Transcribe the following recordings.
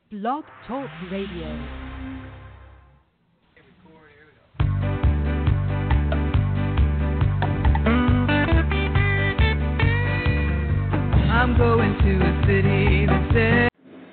Blog Talk Radio. I'm going to a city that says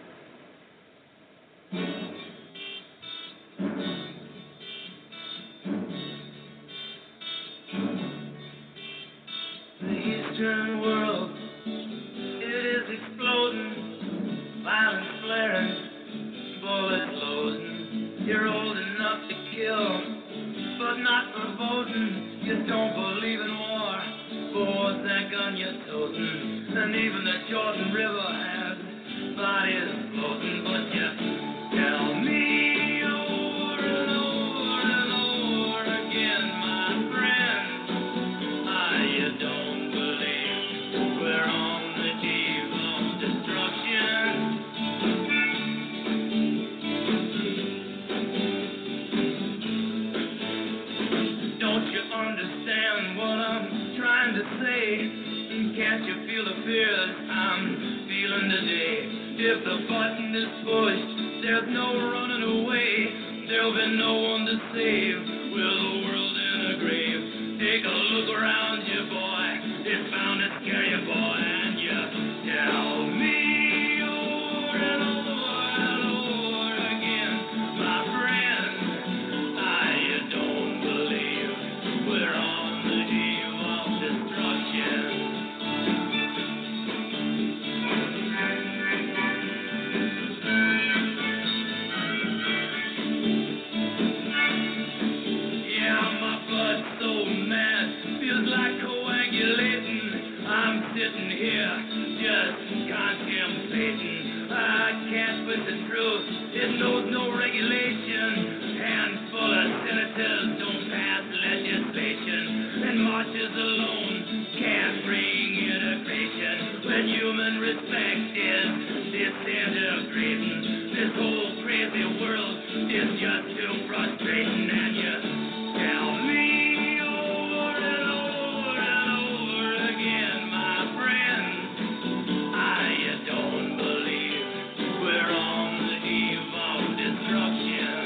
the Eastern world, it is exploding, violence flaring, bullets loading. You're old enough to kill, but not for voting. You don't believe in war, but what's that gun you're toting? And even the Jordan River has bodies floating, but you tell me over and over and over again, my friend, you don't believe we're on the eve of destruction. Don't you understand what I'm trying to say? Can't you feel the fears I'm feeling today? If the button is pushed, there's no running away. There'll be no one to save with the world in a grave. Take a look around you, boy. It's bound to scare you, boy. And you tell me over and over and over again, my friend, you don't believe we're on the eve of destruction. Sitting here, just contemplating. I can't with the truth. It knows no regulation. Handful of senators don't pass legislation, and marches alone can't bring integration. When human respect is disintegrating, this whole crazy world is just too frustrating. And you tell me over and over and over again, you don't believe we're on the eve of destruction.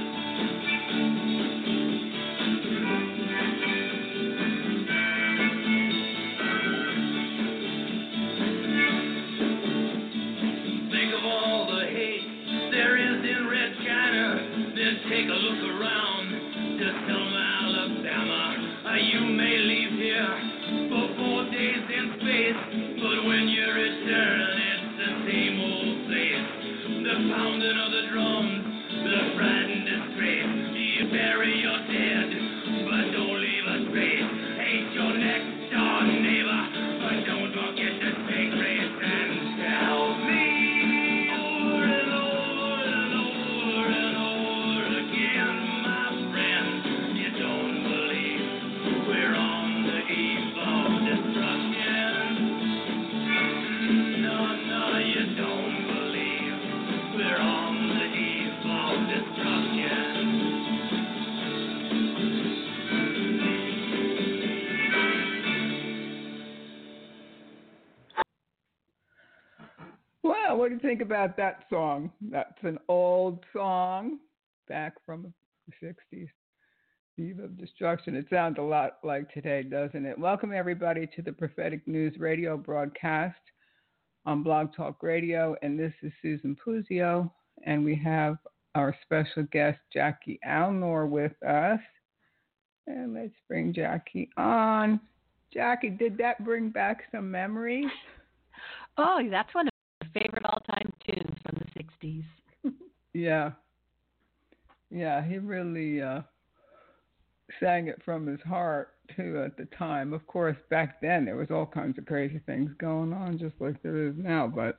Think of all the hate there is in Red China, then take a look around to Selma, Alabama. You may leave here for 4 days in space, but when you return, it's the same old place. The pounding of the drums, the pride and disgrace. You bury your dead, but don't leave a trace. Hate your next door neighbor, but don't forget to take grace. And tell me over and over and over and over again, my friend, you don't believe we're on the eve of destruction. No, you don't believe we're on the eve of destruction. Well, what do you think about that song? That's an old song back from the 60s. Eve of Destruction. It sounds a lot like today, doesn't it? Welcome, everybody, to the Prophetic News Radio broadcast on Blog Talk Radio. And this is Susan Puzio. And we have our special guest, Jackie Alnor, with us. And let's bring Jackie on. Jackie, did that bring back some memories? Oh, that's one of my favorite all-time tunes from the 60s. Yeah. Yeah, he really sang it from his heart, too, at the time. Of course, back then, there was all kinds of crazy things going on, just like there is now, but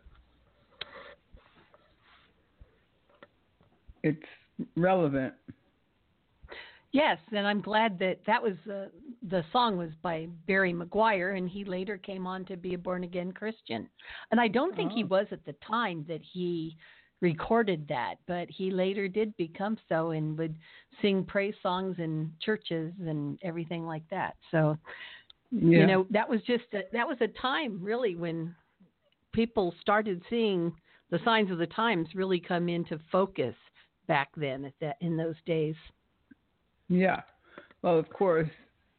it's relevant. Yes, and I'm glad that was the song was by Barry McGuire, and he later came on to be a born-again Christian. And I don't think he was at the time that he recorded that, but he later did become so and would sing praise songs in churches and everything like that. So, Yeah. you know, that was a time really when people started seeing the signs of the times really come into focus back then in those days. Yeah. Well, of course,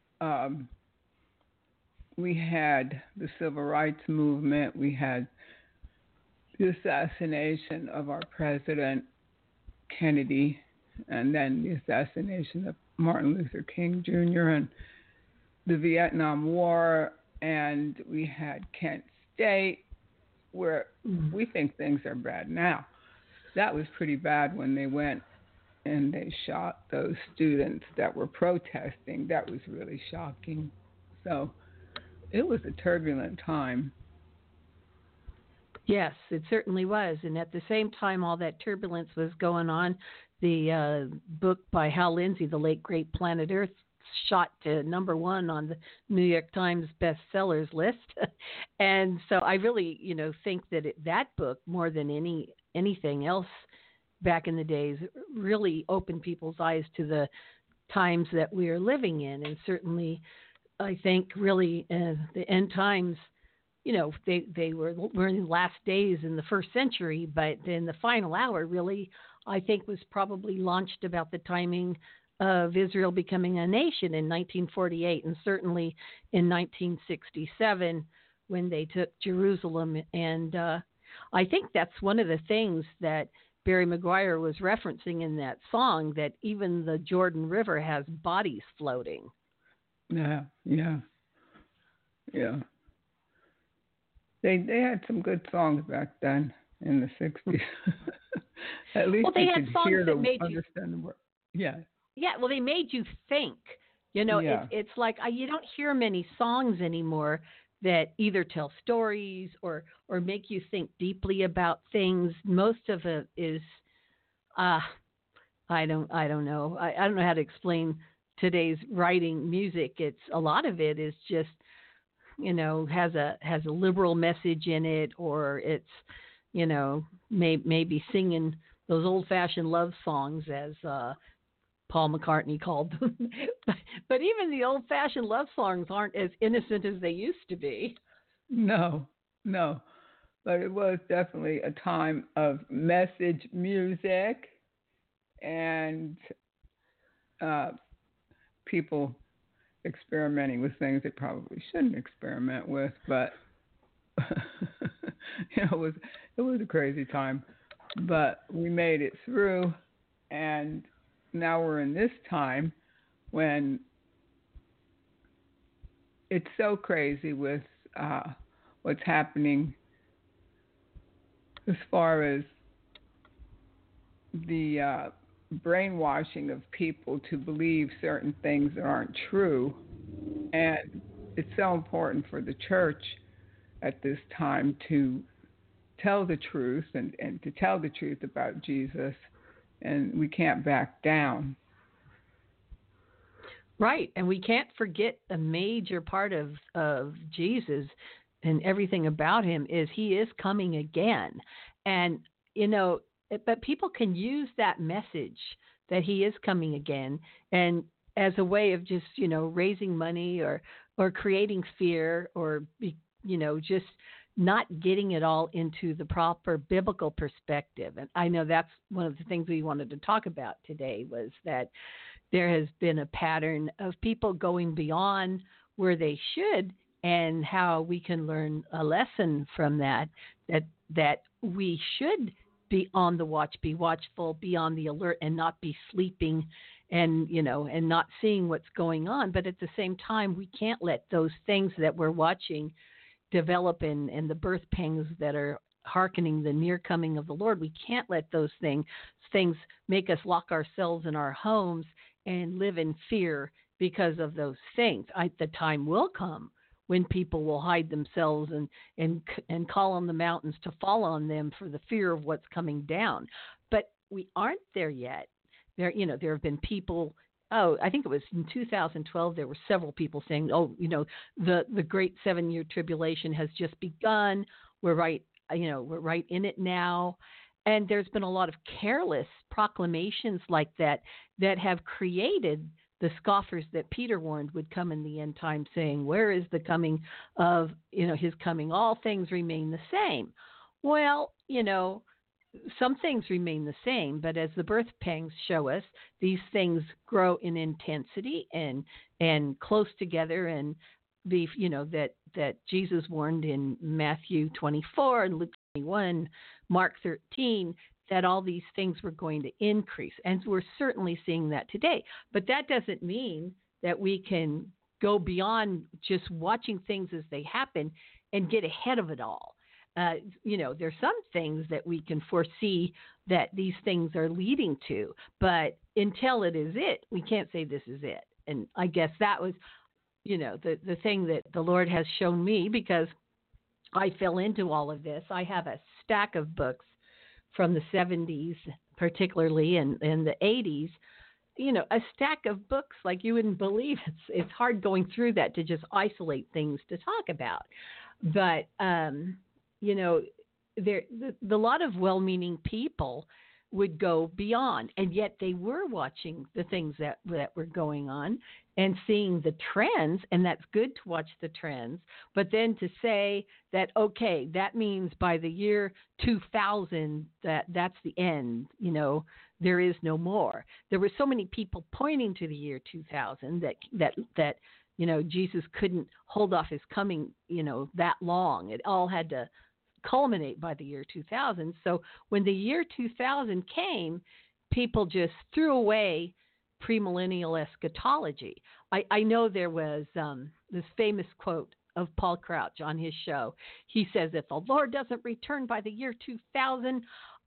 we had the civil rights movement. We had the assassination of our president, Kennedy, and then the assassination of Martin Luther King Jr. and the Vietnam War, and we had Kent State, where we think things are bad now. That was pretty bad when they went and they shot those students that were protesting. That was really shocking. So it was a turbulent time. Yes, it certainly was. And at the same time, all that turbulence was going on, the book by Hal Lindsey, The Late Great Planet Earth, shot to #1 on the New York Times bestsellers list. And so I really, think that that book, more than anything else back in the days, really opened people's eyes to the times that we are living in. And certainly, I think really the end times, we're in the last days in the first century, but then the final hour really, I think, was probably launched about the timing of Israel becoming a nation in 1948, and certainly in 1967 when they took Jerusalem. And I think that's one of the things that Barry McGuire was referencing in that song, that even the Jordan River has bodies floating. Yeah. They had some good songs back then in the 60s. At least they you had could songs hear that them, made understand the word. Yeah. Yeah, well, they made you think. Yeah. It's like you don't hear many songs anymore that either tell stories or make you think deeply about things. Most of it is, I don't know. I don't know how to explain today's writing music. It's a lot of it is just, has a liberal message in it, or it's, maybe singing those old-fashioned love songs, as Paul McCartney called them. But even the old-fashioned love songs aren't as innocent as they used to be. No. But it was definitely a time of message music and people experimenting with things they probably shouldn't experiment with. But it was a crazy time. But we made it through, and now we're in this time when it's so crazy with what's happening as far as the brainwashing of people to believe certain things that aren't true. And it's so important for the church at this time to tell the truth and to tell the truth about Jesus, and we can't back down. Right, and we can't forget a major part of Jesus and everything about him is he is coming again. And, but people can use that message that he is coming again and as a way of just, raising money or creating fear or, just not getting it all into the proper biblical perspective. And I know that's one of the things we wanted to talk about today, was that there has been a pattern of people going beyond where they should, and how we can learn a lesson from that we should be on the watch, be watchful, be on the alert, and not be sleeping and, and not seeing what's going on. But at the same time, we can't let those things that we're watching develop and the birth pangs that are hearkening the near coming of the Lord. We can't let those things make us lock ourselves in our homes and live in fear because of those things. The time will come when people will hide themselves and call on the mountains to fall on them for the fear of what's coming down. But we aren't there yet. There have been people. I think it was in 2012, there were several people saying, the great 7-year tribulation has just begun. We're right in it now. And there's been a lot of careless proclamations like that have created the scoffers that Peter warned would come in the end time, saying, where is the coming of, his coming? All things remain the same. Well, you know, some things remain the same, but as the birth pangs show us, these things grow in intensity and close together, and be, you know, that Jesus warned in Matthew 24 and Luke 21, Mark 13, that all these things were going to increase, and we're certainly seeing that today. But that doesn't mean that we can go beyond just watching things as they happen and get ahead of it all. You know, there's some things that we can foresee that these things are leading to, but until it is it, we can't say this is it. And I guess that was, you know, the thing that the Lord has shown me, because I fell into all of this. I have a stack of books from the 70s, particularly, and the 80s, you know, a stack of books like you wouldn't believe. It's hard going through that to just isolate things to talk about. But, you know, the lot of well-meaning people would go beyond, and yet they were watching the things that were going on and seeing the trends, and that's good to watch the trends. But then to say that, okay, that means by the year 2000 that's the end, you know, there is no more. There were so many people pointing to the year 2000 that you know, Jesus couldn't hold off his coming, you know, that long. It all had to culminate by the year 2000. So when the year 2000 came, people just threw away premillennial eschatology. I know there was this famous quote of Paul Crouch on his show. He says, if the Lord doesn't return by the year 2000,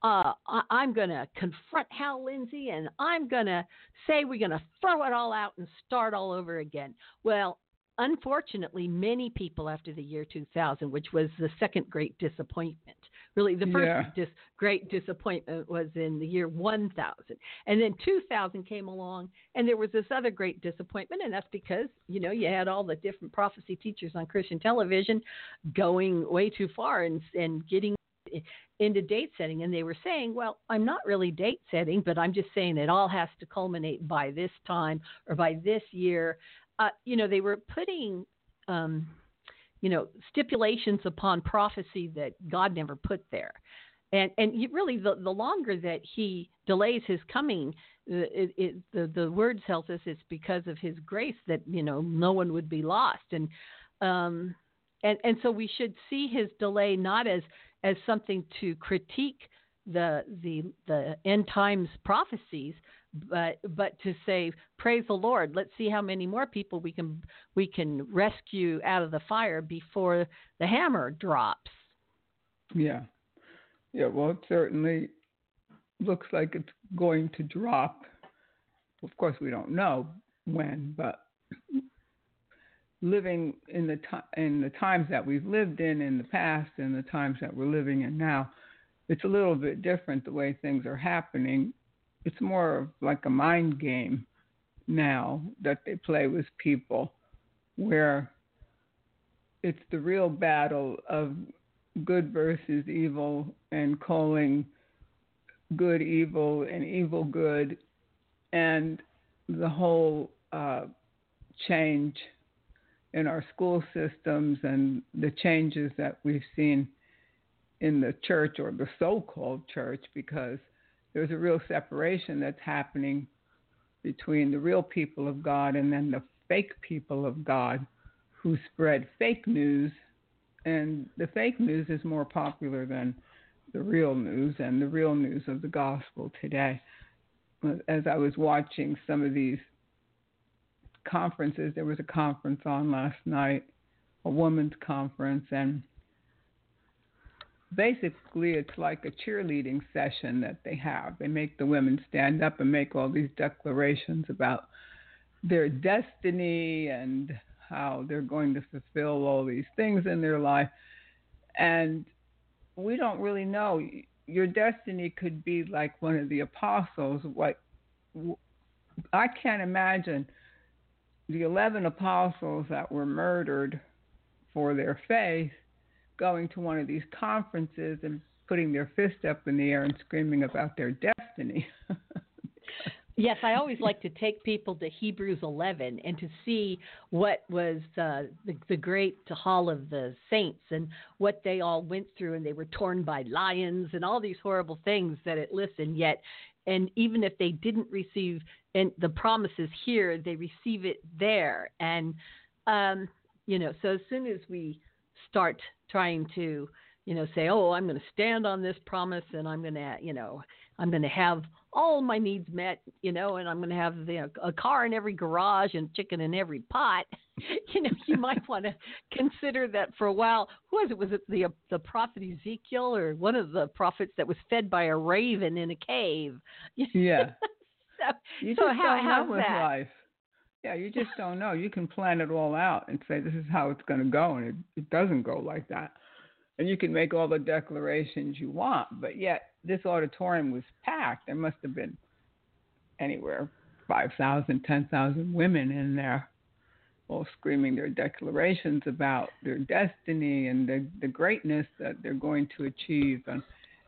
I'm going to confront Hal Lindsey, and I'm going to say we're going to throw it all out and start all over again. Well, unfortunately, many people after the year 2000, which was the second great disappointment, really the first great disappointment was in the year 1000. And then 2000 came along, and there was this other great disappointment, and that's because, you know, you had all the different prophecy teachers on Christian television going way too far and getting into date setting. And they were saying, well, I'm not really date setting, but I'm just saying it all has to culminate by this time or by this year. You know, they were putting, you know, stipulations upon prophecy that God never put there. And really, the longer that he delays his coming, the word tells us it's because of his grace that, you know, no one would be lost. And so we should see his delay not as something to critique the end times prophecies, but to say, praise the Lord, let's see how many more people we can rescue out of the fire before the hammer drops. Yeah. Well, it certainly looks like it's going to drop. Of course, we don't know when, but living in the times that we've lived in the past and the times that we're living in now, it's a little bit different the way things are happening. It's more of like a mind game now that they play with people, where it's the real battle of good versus evil and calling good evil and evil good, and the whole change in our school systems and the changes that we've seen in the church, or the so-called church, because there's a real separation that's happening between the real people of God and then the fake people of God who spread fake news. And the fake news is more popular than the real news, and the real news of the gospel today. As I was watching some of these conferences, there was a conference on last night, a women's conference, and basically it's like a cheerleading session that they have. They make the women stand up and make all these declarations about their destiny and how they're going to fulfill all these things in their life. And we don't really know. Your destiny could be like one of the apostles. I can't imagine the 11 apostles that were murdered for their faith going to one of these conferences and putting their fist up in the air and screaming about their destiny. Yes, I always like to take people to Hebrews 11 and to see what was the great hall of the saints and what they all went through, and they were torn by lions and all these horrible things that it lists. And yet, and even if they didn't receive and the promises here, they receive it there. And so as soon as we start trying to say, oh, I'm going to stand on this promise, and I'm going to have all my needs met, and I'm going to have a car in every garage and chicken in every pot. You might want to consider that for a while. Was it the prophet Ezekiel or one of the prophets that was fed by a raven in a cave? Yeah. You just don't know with that? life. Yeah, you just don't know. You can plan it all out and say this is how it's going to go, and it doesn't go like that. And you can make all the declarations you want, but yet this auditorium was packed. There must have been anywhere 5,000, 10,000 women in there, all screaming their declarations about their destiny and the greatness that they're going to achieve. And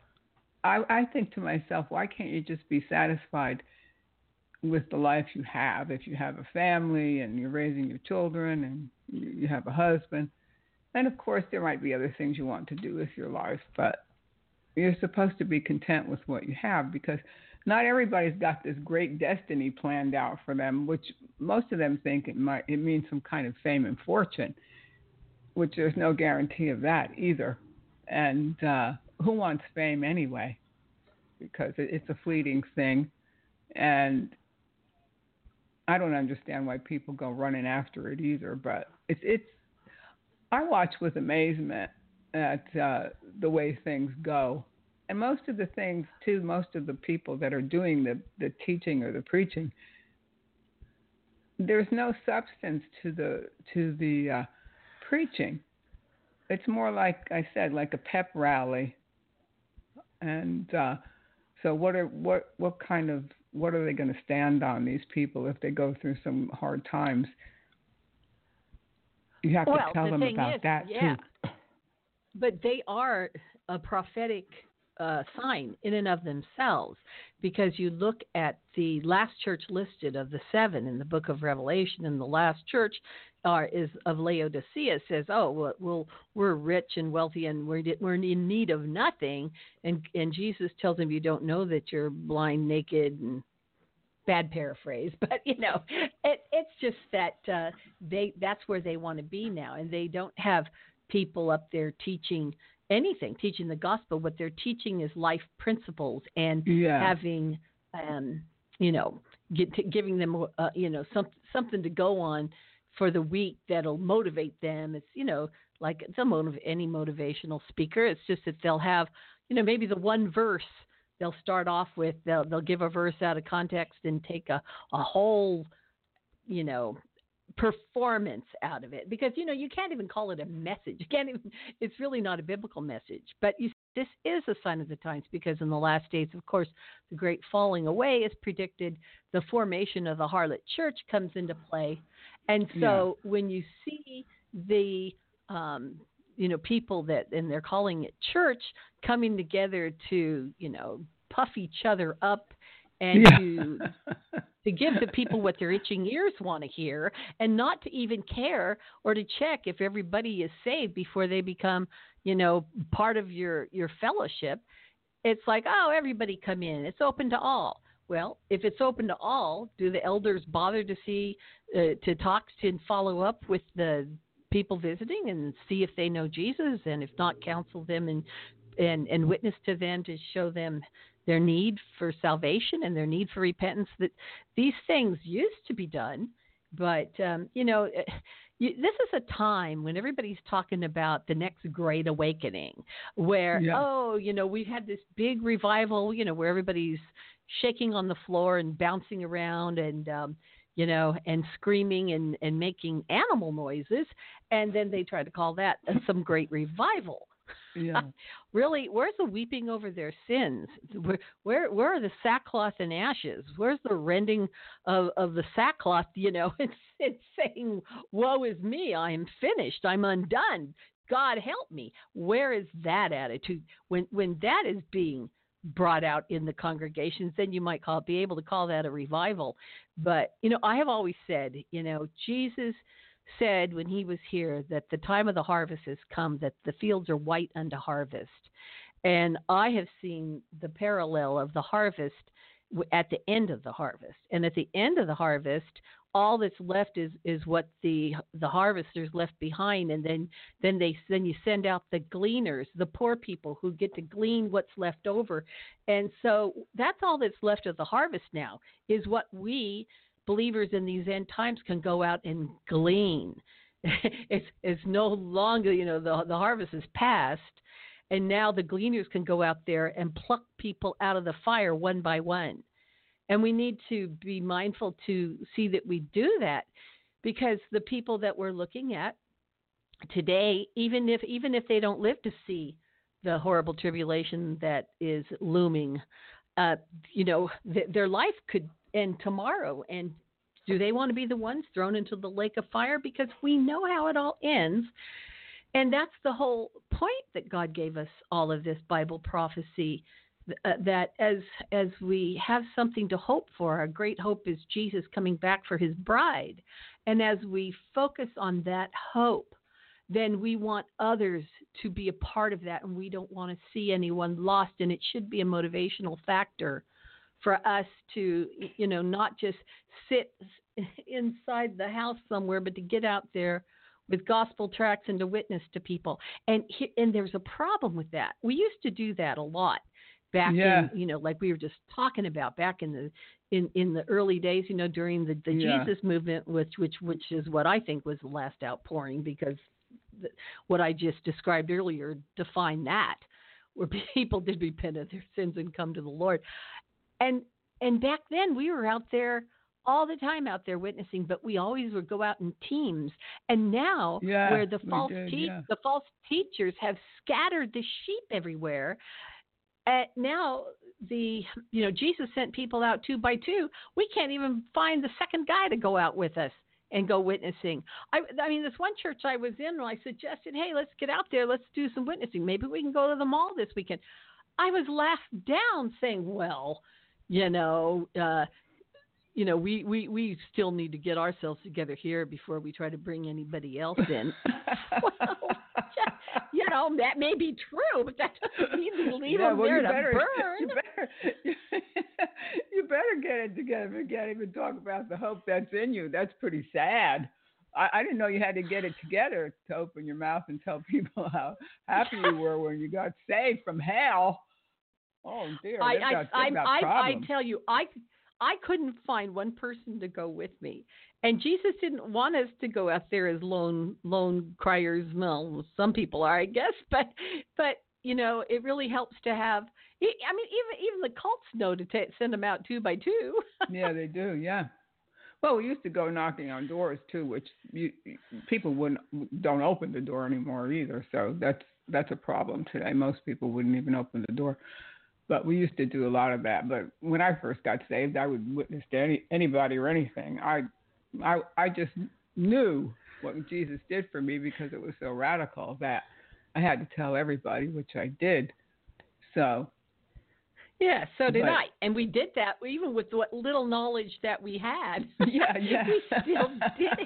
I think to myself, why can't you just be satisfied with the life you have? If you have a family and you're raising your children and you have a husband, and of course there might be other things you want to do with your life, but you're supposed to be content with what you have, because not everybody's got this great destiny planned out for them, which most of them think it means some kind of fame and fortune, which there's no guarantee of that either. And who wants fame anyway? Because it's a fleeting thing, and I don't understand why people go running after it either. But it's I watch with amazement at the way things go. And most of the things, too, most of the people that are doing the teaching or the preaching, there's no substance to the preaching. It's more like I said, like a pep rally. And so what are they going to stand on, these people, if they go through some hard times? You have to tell them about that too. But they are a prophetic sign in and of themselves, because you look at the last church listed of the 7 in the book of Revelation, and the last church is of Laodicea. Says, oh, well, we're rich and wealthy and we're in need of nothing, and Jesus tells them, you don't know that you're blind, naked, and bad paraphrase, but it's just that that's where they want to be now, and they don't have people up there teaching the gospel. What they're teaching is life principles and having, giving them, something to go on for the week that'll motivate them. It's, like any motivational speaker. It's just that they'll have, maybe the one verse they'll start off with. They'll give a verse out of context and take a whole, performance out of it, because you can't even call it a message. It's really not a biblical message. But this is a sign of the times, because in the last days, of course, the great falling away is predicted. The formation of the harlot church comes into play, and so when you see the people that, and they're calling it church, coming together to puff each other up and to give the people what their itching ears want to hear, and not to even care or to check if everybody is saved before they become, part of your fellowship. It's like, oh, everybody come in. It's open to all. Well, if it's open to all, do the elders bother to talk to and follow up with the people visiting and see if they know Jesus, and if not, counsel them and witness to them to show them their need for salvation and their need for repentance? That these things used to be done, but this is a time when everybody's talking about the next great awakening, where we've had this big revival, where everybody's shaking on the floor and bouncing around and and screaming and making animal noises, and then they try to call that some great revival. Yeah. Really, where's the weeping over their sins? Where are the sackcloth and ashes? Where's the rending of the sackcloth? It's saying, woe is me, I am finished, I'm undone, God help me. Where is that attitude when that is being brought out in the congregations, then you might be able to call that a revival. But, I have always said, Jesus said when he was here that the time of the harvest has come, that the fields are white unto harvest. And I have seen the parallel of the harvest at the end of the harvest. And at the end of the harvest, all that's left is what the harvesters left behind, and then you send out the gleaners, the poor people who get to glean what's left over. And so that's all that's left of the harvest now, is what we believers in these end times can go out and glean. It's no longer, the harvest is past, and now the gleaners can go out there and pluck people out of the fire one by one. And we need to be mindful to see that we do that, because the people that we're looking at today, even if they don't live to see the horrible tribulation that is looming, their life could end tomorrow. And do they want to be the ones thrown into the lake of fire? Because we know how it all ends. And that's the whole point that God gave us all of this Bible prophecy, that as we have something to hope for, our great hope is Jesus coming back for his bride. And as we focus on that hope, then we want others to be a part of that, and we don't want to see anyone lost. And it should be a motivational factor for us to, not just sit inside the house somewhere, but to get out there with gospel tracts and to witness to people. And there's a problem with that. We used to do that a lot back in, like we were just talking about back in the early days, during the Jesus movement, which is what I think was the last outpouring, because what I just described earlier defined that, where people did repent of their sins and come to the Lord. And back then we were out there all the time, out there witnessing, but we always would go out in teams. And now, where the false teachers have scattered the sheep everywhere, now Jesus sent people out 2 by 2. We can't even find the second guy to go out with us and go witnessing. I mean, this one church I was in, I suggested, hey, let's get out there, let's do some witnessing. Maybe we can go to the mall this weekend. I was laughed down, saying, well, we still need to get ourselves together here before we try to bring anybody else in. Well, that may be true, but that doesn't mean to leave them there to burn. You better get it together and can't even talk about the hope that's in you. That's pretty sad. I didn't know you had to get it together to open your mouth and tell people how happy you were when you got saved from hell. Oh, dear. I tell you, I couldn't find one person to go with me. And Jesus didn't want us to go out there as lone criers. Well, some people are, I guess, but it really helps to have. I mean, even the cults know to send them out 2 by 2. Yeah, they do. Yeah. Well, we used to go knocking on doors too, which people don't open the door anymore either. So that's a problem today. Most people wouldn't even open the door. But we used to do a lot of that. But when I first got saved, I would witness to anybody or anything. I just knew what Jesus did for me because it was so radical that I had to tell everybody, which I did. So. Yeah, so did I. And we did that even with what little knowledge that we had. Yeah. We still did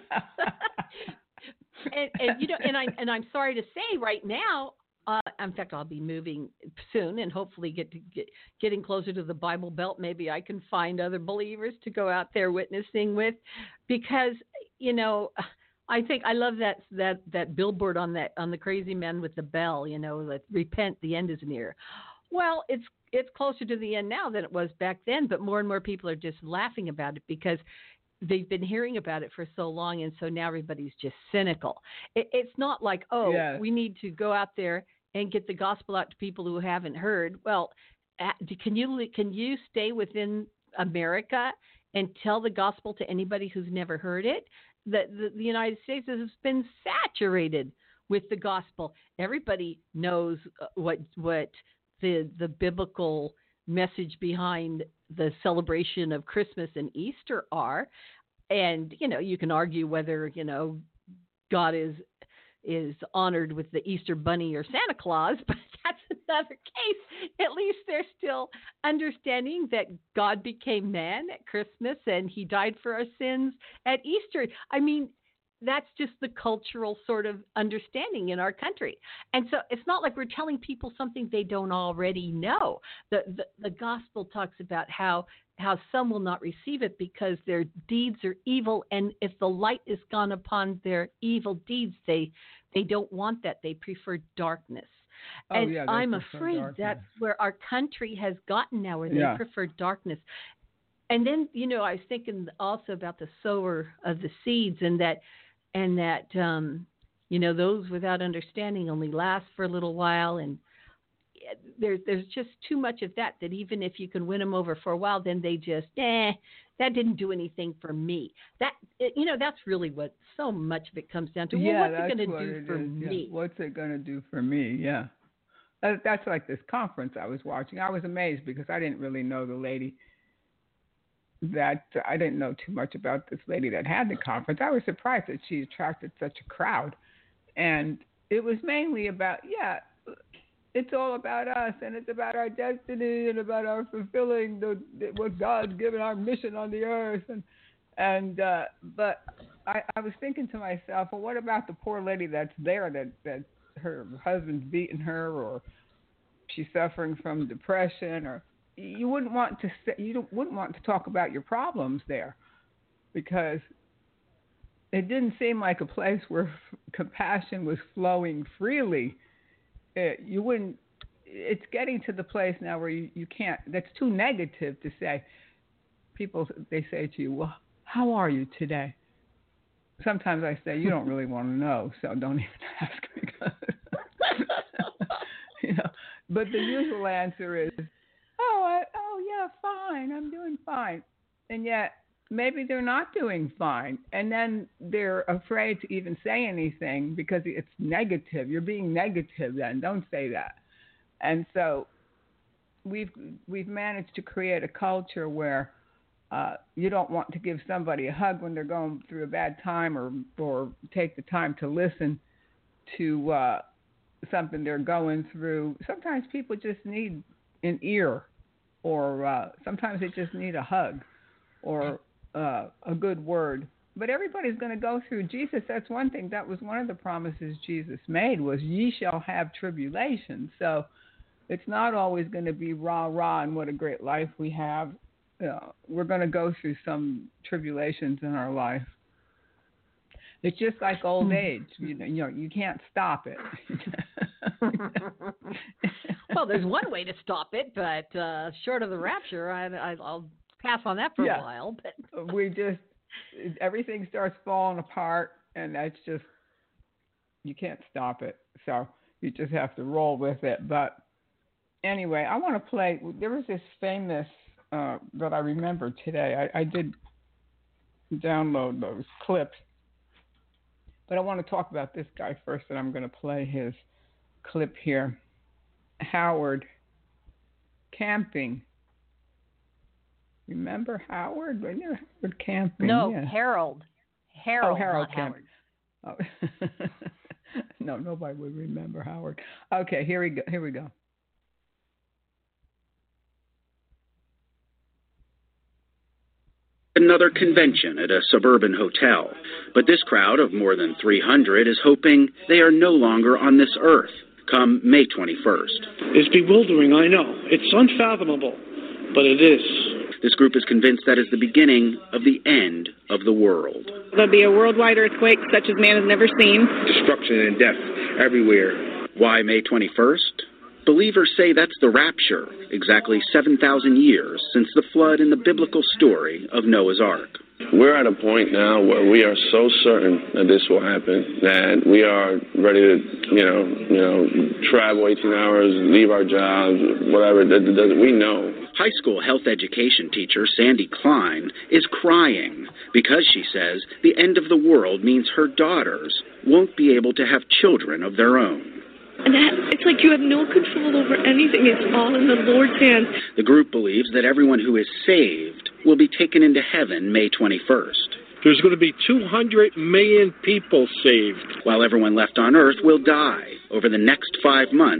it. and I'm sorry to say right now, in fact, I'll be moving soon and hopefully getting closer to the Bible Belt. Maybe I can find other believers to go out there witnessing with, because, I think I love that billboard on the crazy man with the bell, that repent, the end is near. Well, it's closer to the end now than it was back then, but more and more people are just laughing about it because they've been hearing about it for so long, and so now everybody's just cynical. It's not like, we need to go out there and get the gospel out to people who haven't heard. Well, can you stay within America and tell the gospel to anybody who's never heard it? The United States has been saturated with the gospel. Everybody knows what the biblical message behind the celebration of Christmas and Easter are. And, you can argue whether, God is honored with the Easter bunny or Santa Claus, but another case, at least they're still understanding that God became man at Christmas and he died for our sins at Easter. I mean, that's just the cultural sort of understanding in our country. And so it's not like we're telling people something they don't already know. The gospel talks about how some will not receive it because their deeds are evil. And if the light is gone upon their evil deeds, they don't want that. They prefer darkness. And I'm afraid that's where our country has gotten now, where they prefer darkness. And then, I was thinking also about the sower of the seeds and that those without understanding only last for a little while. And there's just too much of that even if you can win them over for a while, then they just, that didn't do anything for me. That's really what so much of it comes down to. Yeah, what's it going to do for me? Yeah. What's it going to do for me? Yeah. That's like this conference I was watching. I was amazed because I didn't really know the lady I didn't know too much about this lady that had the conference. I was surprised that she attracted such a crowd. And it was mainly about, it's all about us, and it's about our destiny and about our fulfilling what God's given our mission on the earth. But I was thinking to myself, well, what about the poor lady that's there that her husband's beating her, or she's suffering from depression, or you wouldn't want to talk about your problems there, because it didn't seem like a place where compassion was flowing freely. It's getting to the place now where you can't. That's too negative to say. They say to you, well, how are you today? Sometimes I say, you don't really want to know, so don't even ask me. But the usual answer is, fine, I'm doing fine. And yet, maybe they're not doing fine. And then they're afraid to even say anything because it's negative. You're being negative then. Don't say that. And so we've managed to create a culture where you don't want to give somebody a hug when they're going through a bad time, or take the time to listen to something they're going through. Sometimes people just need an ear, or sometimes they just need a hug, or a good word. But everybody's going to go through. Jesus, that's one thing. That was one of the promises Jesus made, was ye shall have tribulation. So it's not always going to be rah-rah and what a great life we have. We're going to go through some tribulations in our life. It's just like old age. You can't stop it. Well, there's one way to stop it, but short of the rapture, I'll pass on that for a while. But everything starts falling apart, and that's just, you can't stop it. So you just have to roll with it. But anyway, I want to play. There was this famous that I remember today. I did download those clips. But I want to talk about this guy first, and I'm going to play his clip here. Howard Camping. Remember Howard? Howard Camping. No, yeah. Harold. Harold Camping. Oh. No, nobody would remember Howard. Okay, here we go. Another convention at a suburban hotel, but this crowd of more than 300 is hoping they are no longer on this earth come May 21st. It's bewildering, I know. It's unfathomable, but it is. This group is convinced that is the beginning of the end of the world. There'll be a worldwide earthquake such as man has never seen. Destruction and death everywhere. Why May 21st? Believers say that's the rapture, exactly 7,000 years since the flood in the biblical story of Noah's Ark. We're at a point now where we are so certain that this will happen that we are ready to, travel 18 hours, leave our jobs, whatever. We know. High school health education teacher Sandy Klein is crying because she says the end of the world means her daughters won't be able to have children of their own. And it's like you have no control over anything. It's all in the Lord's hands. The group believes that everyone who is saved will be taken into heaven May 21st. There's going to be 200 million people saved. While everyone left on earth will die over the next 5 months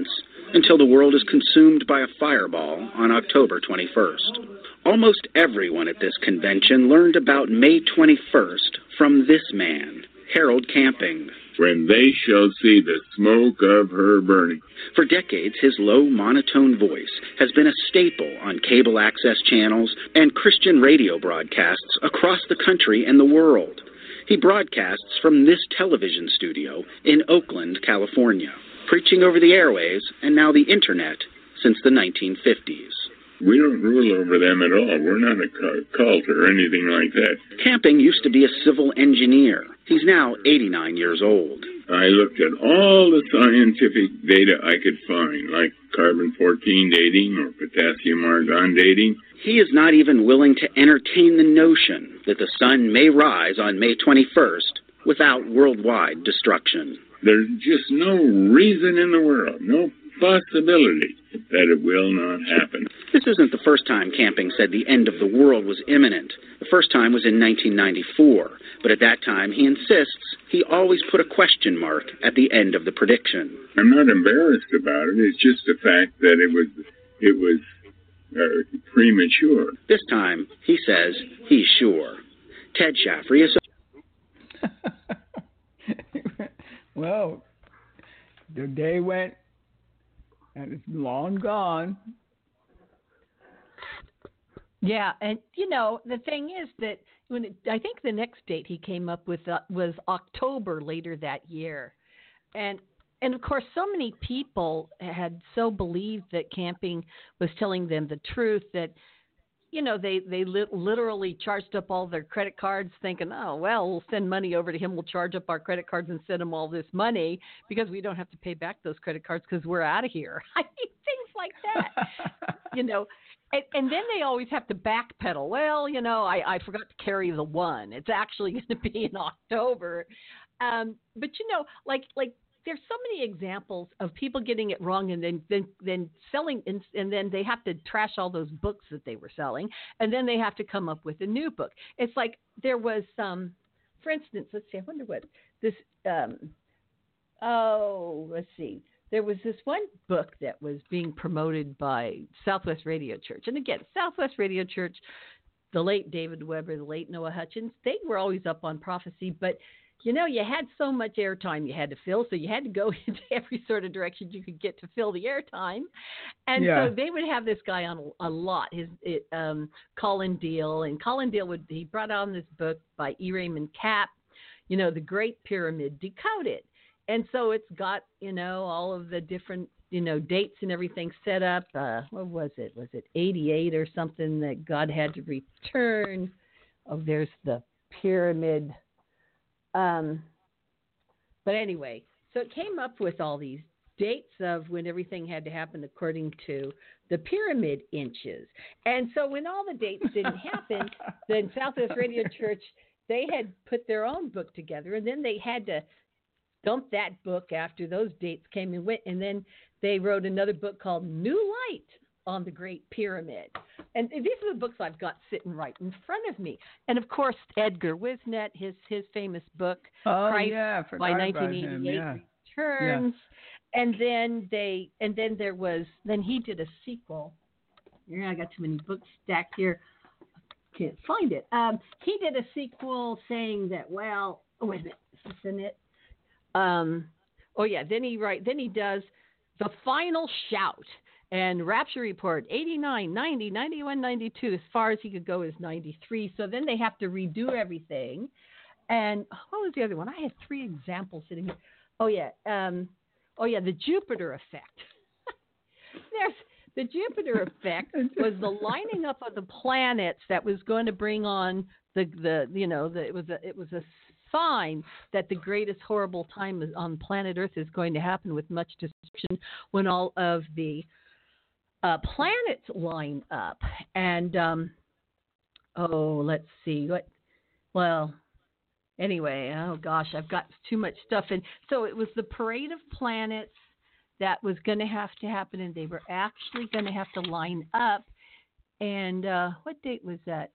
until the world is consumed by a fireball on October 21st. Almost everyone at this convention learned about May 21st from this man, Harold Camping. When they shall see the smoke of her burning. For decades, his low, monotone voice has been a staple on cable access channels and Christian radio broadcasts across the country and the world. He broadcasts from this television studio in Oakland, California, preaching over the airwaves and now the internet since the 1950s. We don't rule over them at all. We're not a cult or anything like that. Camping used to be a civil engineer. He's now 89 years old. I looked at all the scientific data I could find, like carbon-14 dating or potassium-argon dating. He is not even willing to entertain the notion that the sun may rise on May 21st without worldwide destruction. There's just no reason in the world, no possibility that it will not happen. This isn't the first time Camping said the end of the world was imminent. The first time was in 1994, but at that time, he insists, he always put a question mark at the end of the prediction. I'm not embarrassed about it. It's just the fact that it was premature. This time, he says he's sure. Ted Shaffrey is... Well, the day went, and it's long gone. Yeah, and the thing is that I think the next date he came up with was October later that year, and of course so many people had so believed that Camping was telling them the truth that they literally charged up all their credit cards thinking, oh, well, we'll send money over to him. We'll charge up our credit cards and send him all this money because we don't have to pay back those credit cards because we're out of here. I mean, things like that, And then they always have to backpedal. Well, I forgot to carry the one. It's actually going to be in October. But, like there's so many examples of people getting it wrong and then selling, and then they have to trash all those books that they were selling, and then they have to come up with a new book. It's like there was for instance, let's see, I wonder what this, let's see. There was this one book that was being promoted by Southwest Radio Church. And again, Southwest Radio Church, the late David Weber, the late Noah Hutchins, they were always up on prophecy, but you had so much airtime you had to fill, so you had to go into every sort of direction you could get to fill the airtime. And so they would have this guy on a lot, Colin Deal. And Colin Deal, he brought on this book by E. Raymond Capp, The Great Pyramid Decoded. And so it's got, all of the different, dates and everything set up. What was it? Was it 88 or something that God had to return? Oh, there's the pyramid. But anyway, so it came up with all these dates of when everything had to happen according to the pyramid inches. And so when all the dates didn't happen, then Southwest Radio Church, they had put their own book together, and then they had to dump that book after those dates came and went, and then they wrote another book called New Light on the Great Pyramid. And these are the books I've got sitting right in front of me. And of course, Edgar Wisnet, his famous book, Christ by 1988 Returns. Yeah. And then he did a sequel. Yeah, I got too many books stacked here. Can't find it. He did a sequel saying that, well, wait a minute, is this in it? Then he does The Final Shout and Rapture Report 89, 90, 91, 92. As far as he could go is 93. So then they have to redo everything. And what was the other one? I had 3 examples sitting here. The Jupiter Effect. There's the Jupiter Effect was the lining up of the planets that was going to bring on it was a sign that the greatest horrible time on planet Earth is going to happen with much destruction when all of the planets line up. And let's see anyway, I've got too much stuff. And so it was the parade of planets that was going to have to happen, and they were actually going to have to line up. And what date was that?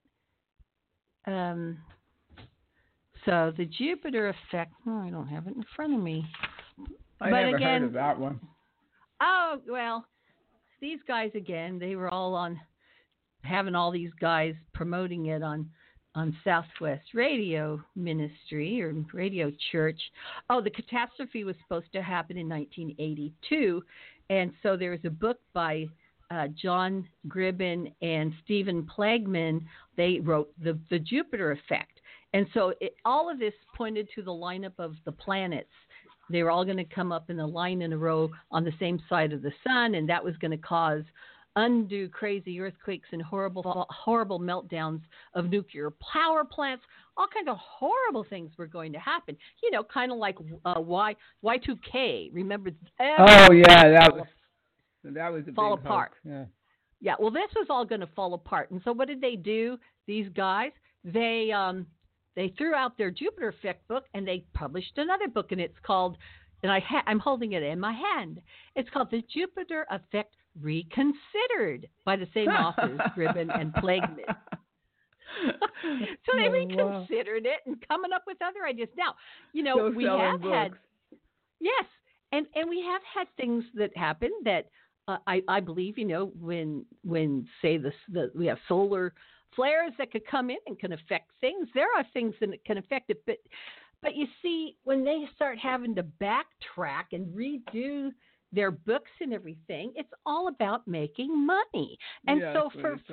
So the Jupiter Effect, I don't have it in front of me. I never heard of that one. Oh, well, these guys again, they were all on having all these guys promoting it on Southwest Radio Ministry or Radio Church. Oh, the catastrophe was supposed to happen in 1982, and so there was a book by John Gribben and Stephen Plagman. They wrote the Jupiter Effect, and so all of this pointed to the lineup of the planets. They were all going to come up in a line in a row on the same side of the sun, and that was going to cause undue crazy earthquakes and horrible meltdowns of nuclear power plants. All kinds of horrible things were going to happen. You know, kind of like Y2K. Remember? Oh yeah, that was a fall big apart. Hoax. Yeah. Well, this was all going to fall apart. And so, what did they do? These guys, they threw out their Jupiter Effect book and they published another book, and it's called, and I'm holding it in my hand. It's called The Jupiter Effect Reconsidered by the same authors, Gribben and Plagman. So they reconsidered it and coming up with other ideas. Now, you know, we have had, yes, and we have had things that happen that I believe, you know, when say we have solar flares that could come in and can affect things. There are things that can affect it, but you see, when they start having to backtrack and redo their books and everything, it's all about making money. And so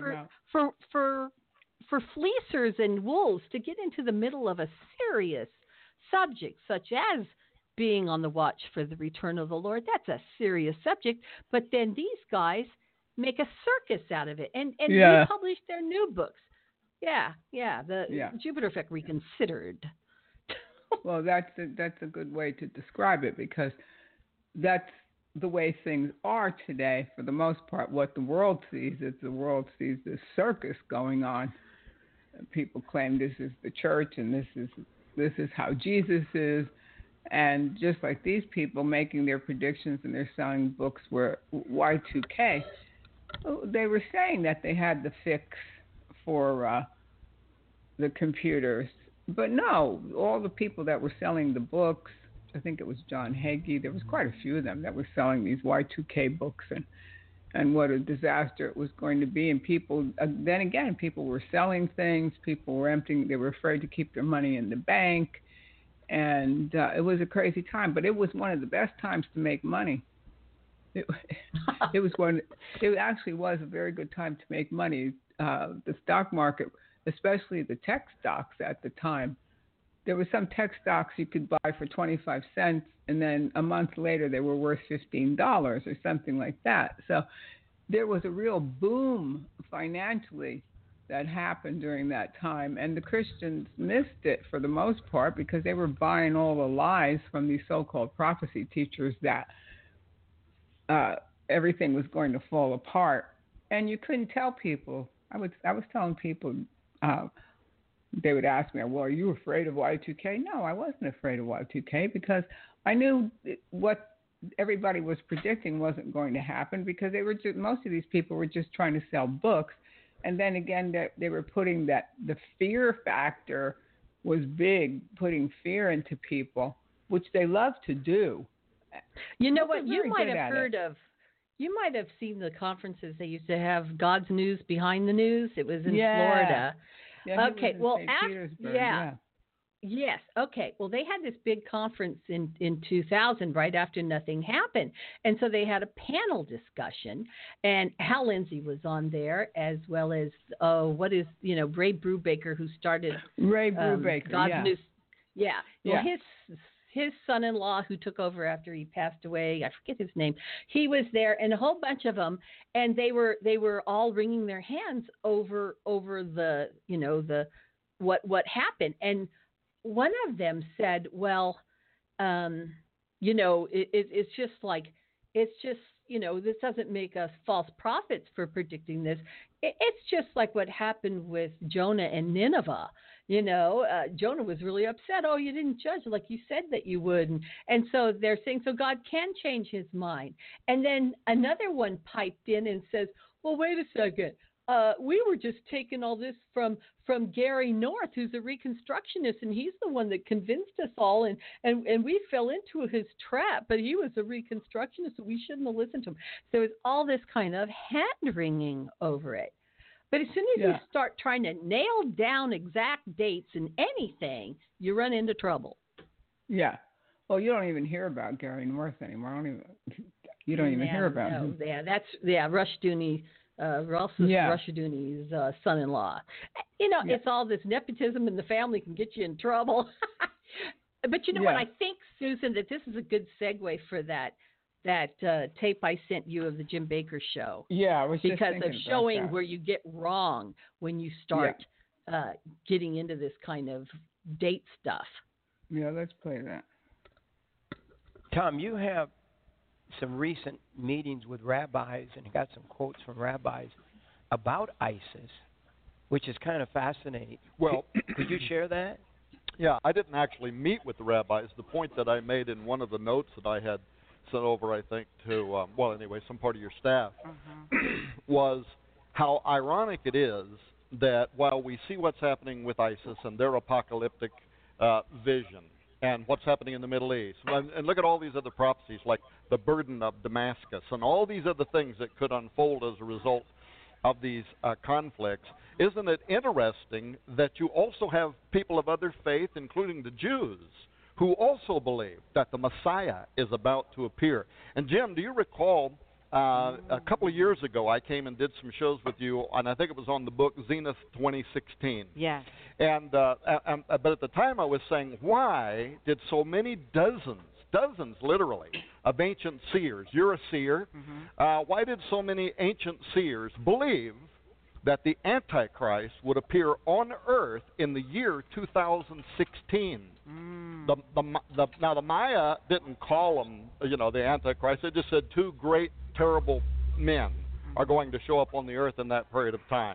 for fleecers and wolves to get into the middle of a serious subject such as being on the watch for the return of the Lord, that's a serious subject. But then these guys make a circus out of it and republish their new books. The Jupiter Effect Reconsidered. Well, that's a good way to describe it, because that's the way things are today. For the most part, what the world sees is the world sees this circus going on. People claim this is the church and this is how Jesus is. And just like these people making their predictions and they're selling books were Y2K, they were saying that they had the fix for the computers. But no, all the people that were selling the books, I think it was John Hagee, there was quite a few of them that were selling these Y2K books and what a disaster it was going to be. And people, then again, people were selling things, people were emptying, they were afraid to keep their money in the bank. And it was a crazy time, but it was one of the best times to make money. It actually was a very good time to make money. The stock market, especially the tech stocks at the time, there were some tech stocks you could buy for 25 cents, and then a month later they were worth $15 or something like that. So there was a real boom financially that happened during that time, and the Christians missed it for the most part because they were buying all the lies from these so-called prophecy teachers that everything was going to fall apart, and you couldn't tell people. I was telling people, they would ask me, well, are you afraid of Y2K? No, I wasn't afraid of Y2K because I knew what everybody was predicting wasn't going to happen, because most of these people were just trying to sell books. And then again, they were putting the fear factor was big, putting fear into people, which they love to do. You know what? You might have heard of. You might have seen the conferences they used to have, God's News Behind the News. It was in Florida. Yeah, okay. Well, Yes. Okay. Well, they had this big conference in 2000, right after nothing happened. And so they had a panel discussion, and Hal Lindsey was on there, as well as, Ray Brubaker, who started Ray Brubaker, God's News. Yeah. Well, yeah. His son-in-law, who took over after he passed away, I forget his name, he was there, and a whole bunch of them, and they were all wringing their hands over the what happened. And one of them said, well, it's just this doesn't make us false prophets for predicting this. It's just like what happened with Jonah and Nineveh. Jonah was really upset. Oh, you didn't judge like you said that you would. And so they're saying, so God can change his mind. And then another one piped in and says, well, wait a second. we were just taking all this from Gary North, who's a Reconstructionist, and he's the one that convinced us all, and we fell into his trap. But he was a Reconstructionist, so we shouldn't have listened to him. So it was all this kind of hand-wringing over it. But as soon as you start trying to nail down exact dates in anything, you run into trouble. Yeah. Well, you don't even hear about Gary North anymore. You don't even hear about him. Yeah, that's Rushdoony's son-in-law. It's all this nepotism in the family can get you in trouble. But you know what? I think, Susan, that this is a good segue for that tape I sent you of the Jim Bakker show. Yeah, I was just because thinking of showing about that. where you get wrong when you start getting into this kind of date stuff. Yeah, let's play that. Tom, you have some recent meetings with rabbis and got some quotes from rabbis about ISIS, which is kind of fascinating. Well, could you share that? Yeah, I didn't actually meet with the rabbis. The point that I made in one of the notes that I had sent over, I think, to, some part of your staff, was how ironic it is that while we see what's happening with ISIS and their apocalyptic vision, and what's happening in the Middle East. And look at all these other prophecies, like the burden of Damascus, and all these other things that could unfold as a result of these conflicts. Isn't it interesting that you also have people of other faith, including the Jews, who also believe that the Messiah is about to appear? And Jim, do you recall a couple of years ago I came and did some shows with you, and I think it was on the book Zenith 2016. Yes. And but at the time I was saying, why did so many dozens literally, of ancient seers, you're a seer, why did so many ancient seers believe that the Antichrist would appear on Earth in the year 2016? Now the Maya didn't call them, the Antichrist. They just said two great, terrible men are going to show up on the Earth in that period of time.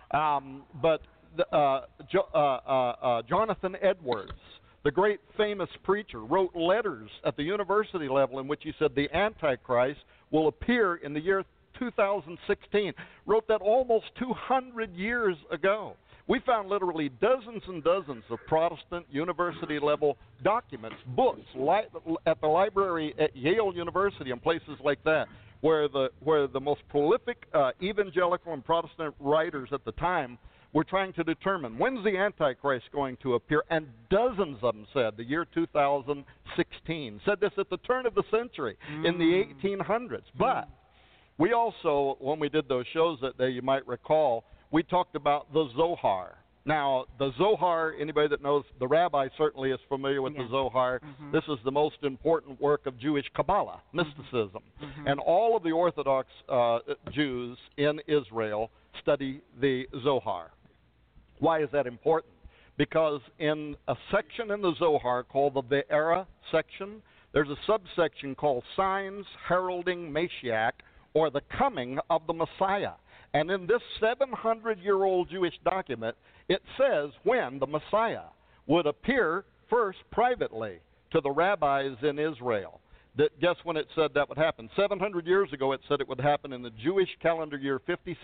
Jonathan Edwards, the great famous preacher, wrote letters at the university level in which he said the Antichrist will appear in the year 2016. Wrote that almost 200 years ago. We found literally dozens and dozens of Protestant university-level documents, books, at the library at Yale University and places like that, where the most prolific evangelical and Protestant writers at the time were trying to determine when's the Antichrist going to appear, and dozens of them said the year 2016. Said this at the turn of the century in the 1800s. But we also, when we did those shows that day, you might recall, we talked about the Zohar. Now, the Zohar, anybody that knows, the rabbi certainly is familiar with the Zohar. This is the most important work of Jewish Kabbalah, mysticism. And all of the Orthodox Jews in Israel study the Zohar. Why is that important? Because in a section in the Zohar called the Ve'era section, there's a subsection called Signs Heralding Mashiach, or the Coming of the Messiah. And in this 700-year-old Jewish document, it says when the Messiah would appear first privately to the rabbis in Israel. Guess when it said that would happen? 700 years ago, it said it would happen in the Jewish calendar year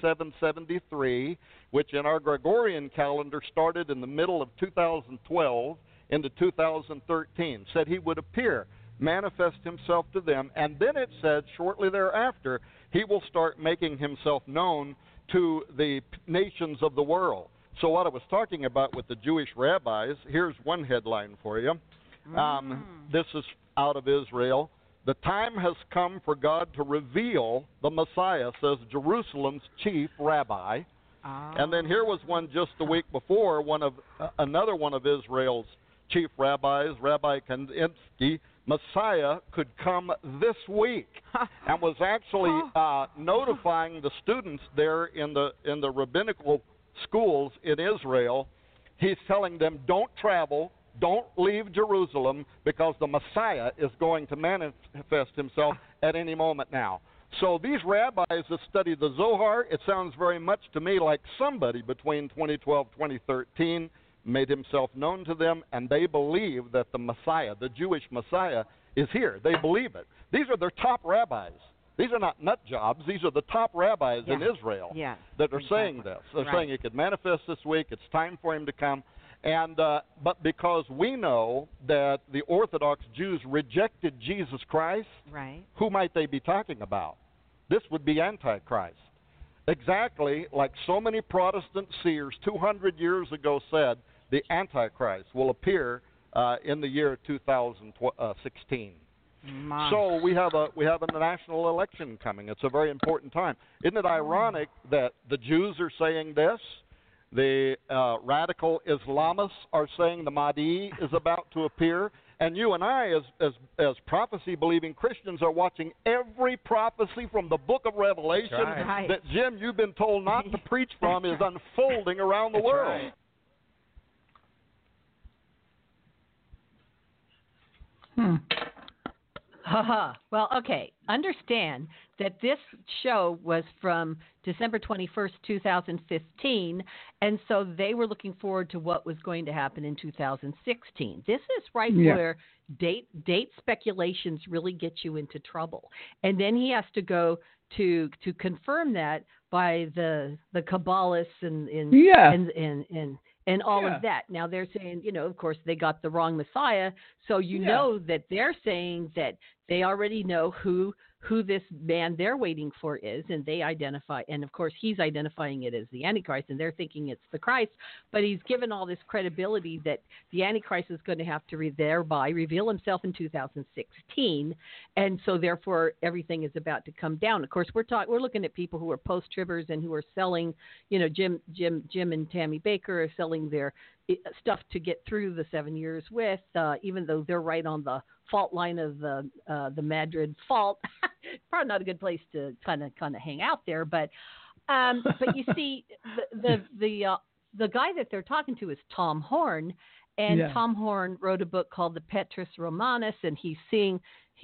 5773, which in our Gregorian calendar started in the middle of 2012 into 2013. Said he would appear, manifest himself to them, and then it said shortly thereafter, he will start making himself known to the nations of the world. So what I was talking about with the Jewish rabbis, here's one headline for you. This is out of Israel. The time has come for God to reveal the Messiah, says Jerusalem's chief rabbi. And then here was one just the week before, another one of Israel's chief rabbis, Rabbi Kandinsky. Messiah could come this week, and was actually notifying the students there in the rabbinical schools in Israel. He's telling them, don't travel, don't leave Jerusalem, because the Messiah is going to manifest himself at any moment now. So these rabbis that study the Zohar, it sounds very much to me like somebody between 2012 and 2013 made himself known to them, and they believe that the Messiah, the Jewish Messiah, is here. They believe it. These are their top rabbis. These are not nut jobs. These are the top rabbis in Israel that are saying this. They're saying it could manifest this week. It's time for him to come. And but because we know that the Orthodox Jews rejected Jesus Christ, who might they be talking about? This would be Antichrist. Exactly like so many Protestant seers 200 years ago said, the Antichrist will appear in the year 2016. So we have a national election coming. It's a very important time. Isn't it ironic that the Jews are saying this? The radical Islamists are saying the Mahdi is about to appear, and you and I, as prophecy-believing Christians, are watching every prophecy from the Book of Revelation that Jim, you've been told not to preach from, is unfolding around the world. Well, okay. Understand that this show was from December 21st, 2015, and so they were looking forward to what was going to happen in 2016. This is where date speculations really get you into trouble. And then he has to go to confirm that by the Kabbalists and all of that. Now they're saying, of course, they got the wrong Messiah. So know that they're saying that they already know who this man they're waiting for is, and they identify, and of course he's identifying it as the Antichrist, and they're thinking it's the Christ, but he's given all this credibility that the Antichrist is going to have to thereby reveal himself in 2016, and so therefore everything is about to come down. Of course, we're looking at people who are post-tribbers and who are selling, Jim and Tammy Baker are selling their stuff to get through the 7 years with, even though they're right on the fault line of the Madrid fault. Probably not a good place to kind of hang out there, but you see, the guy that they're talking to is Tom Horn, and Tom Horn wrote a book called The Petrus Romanus, and he's seeing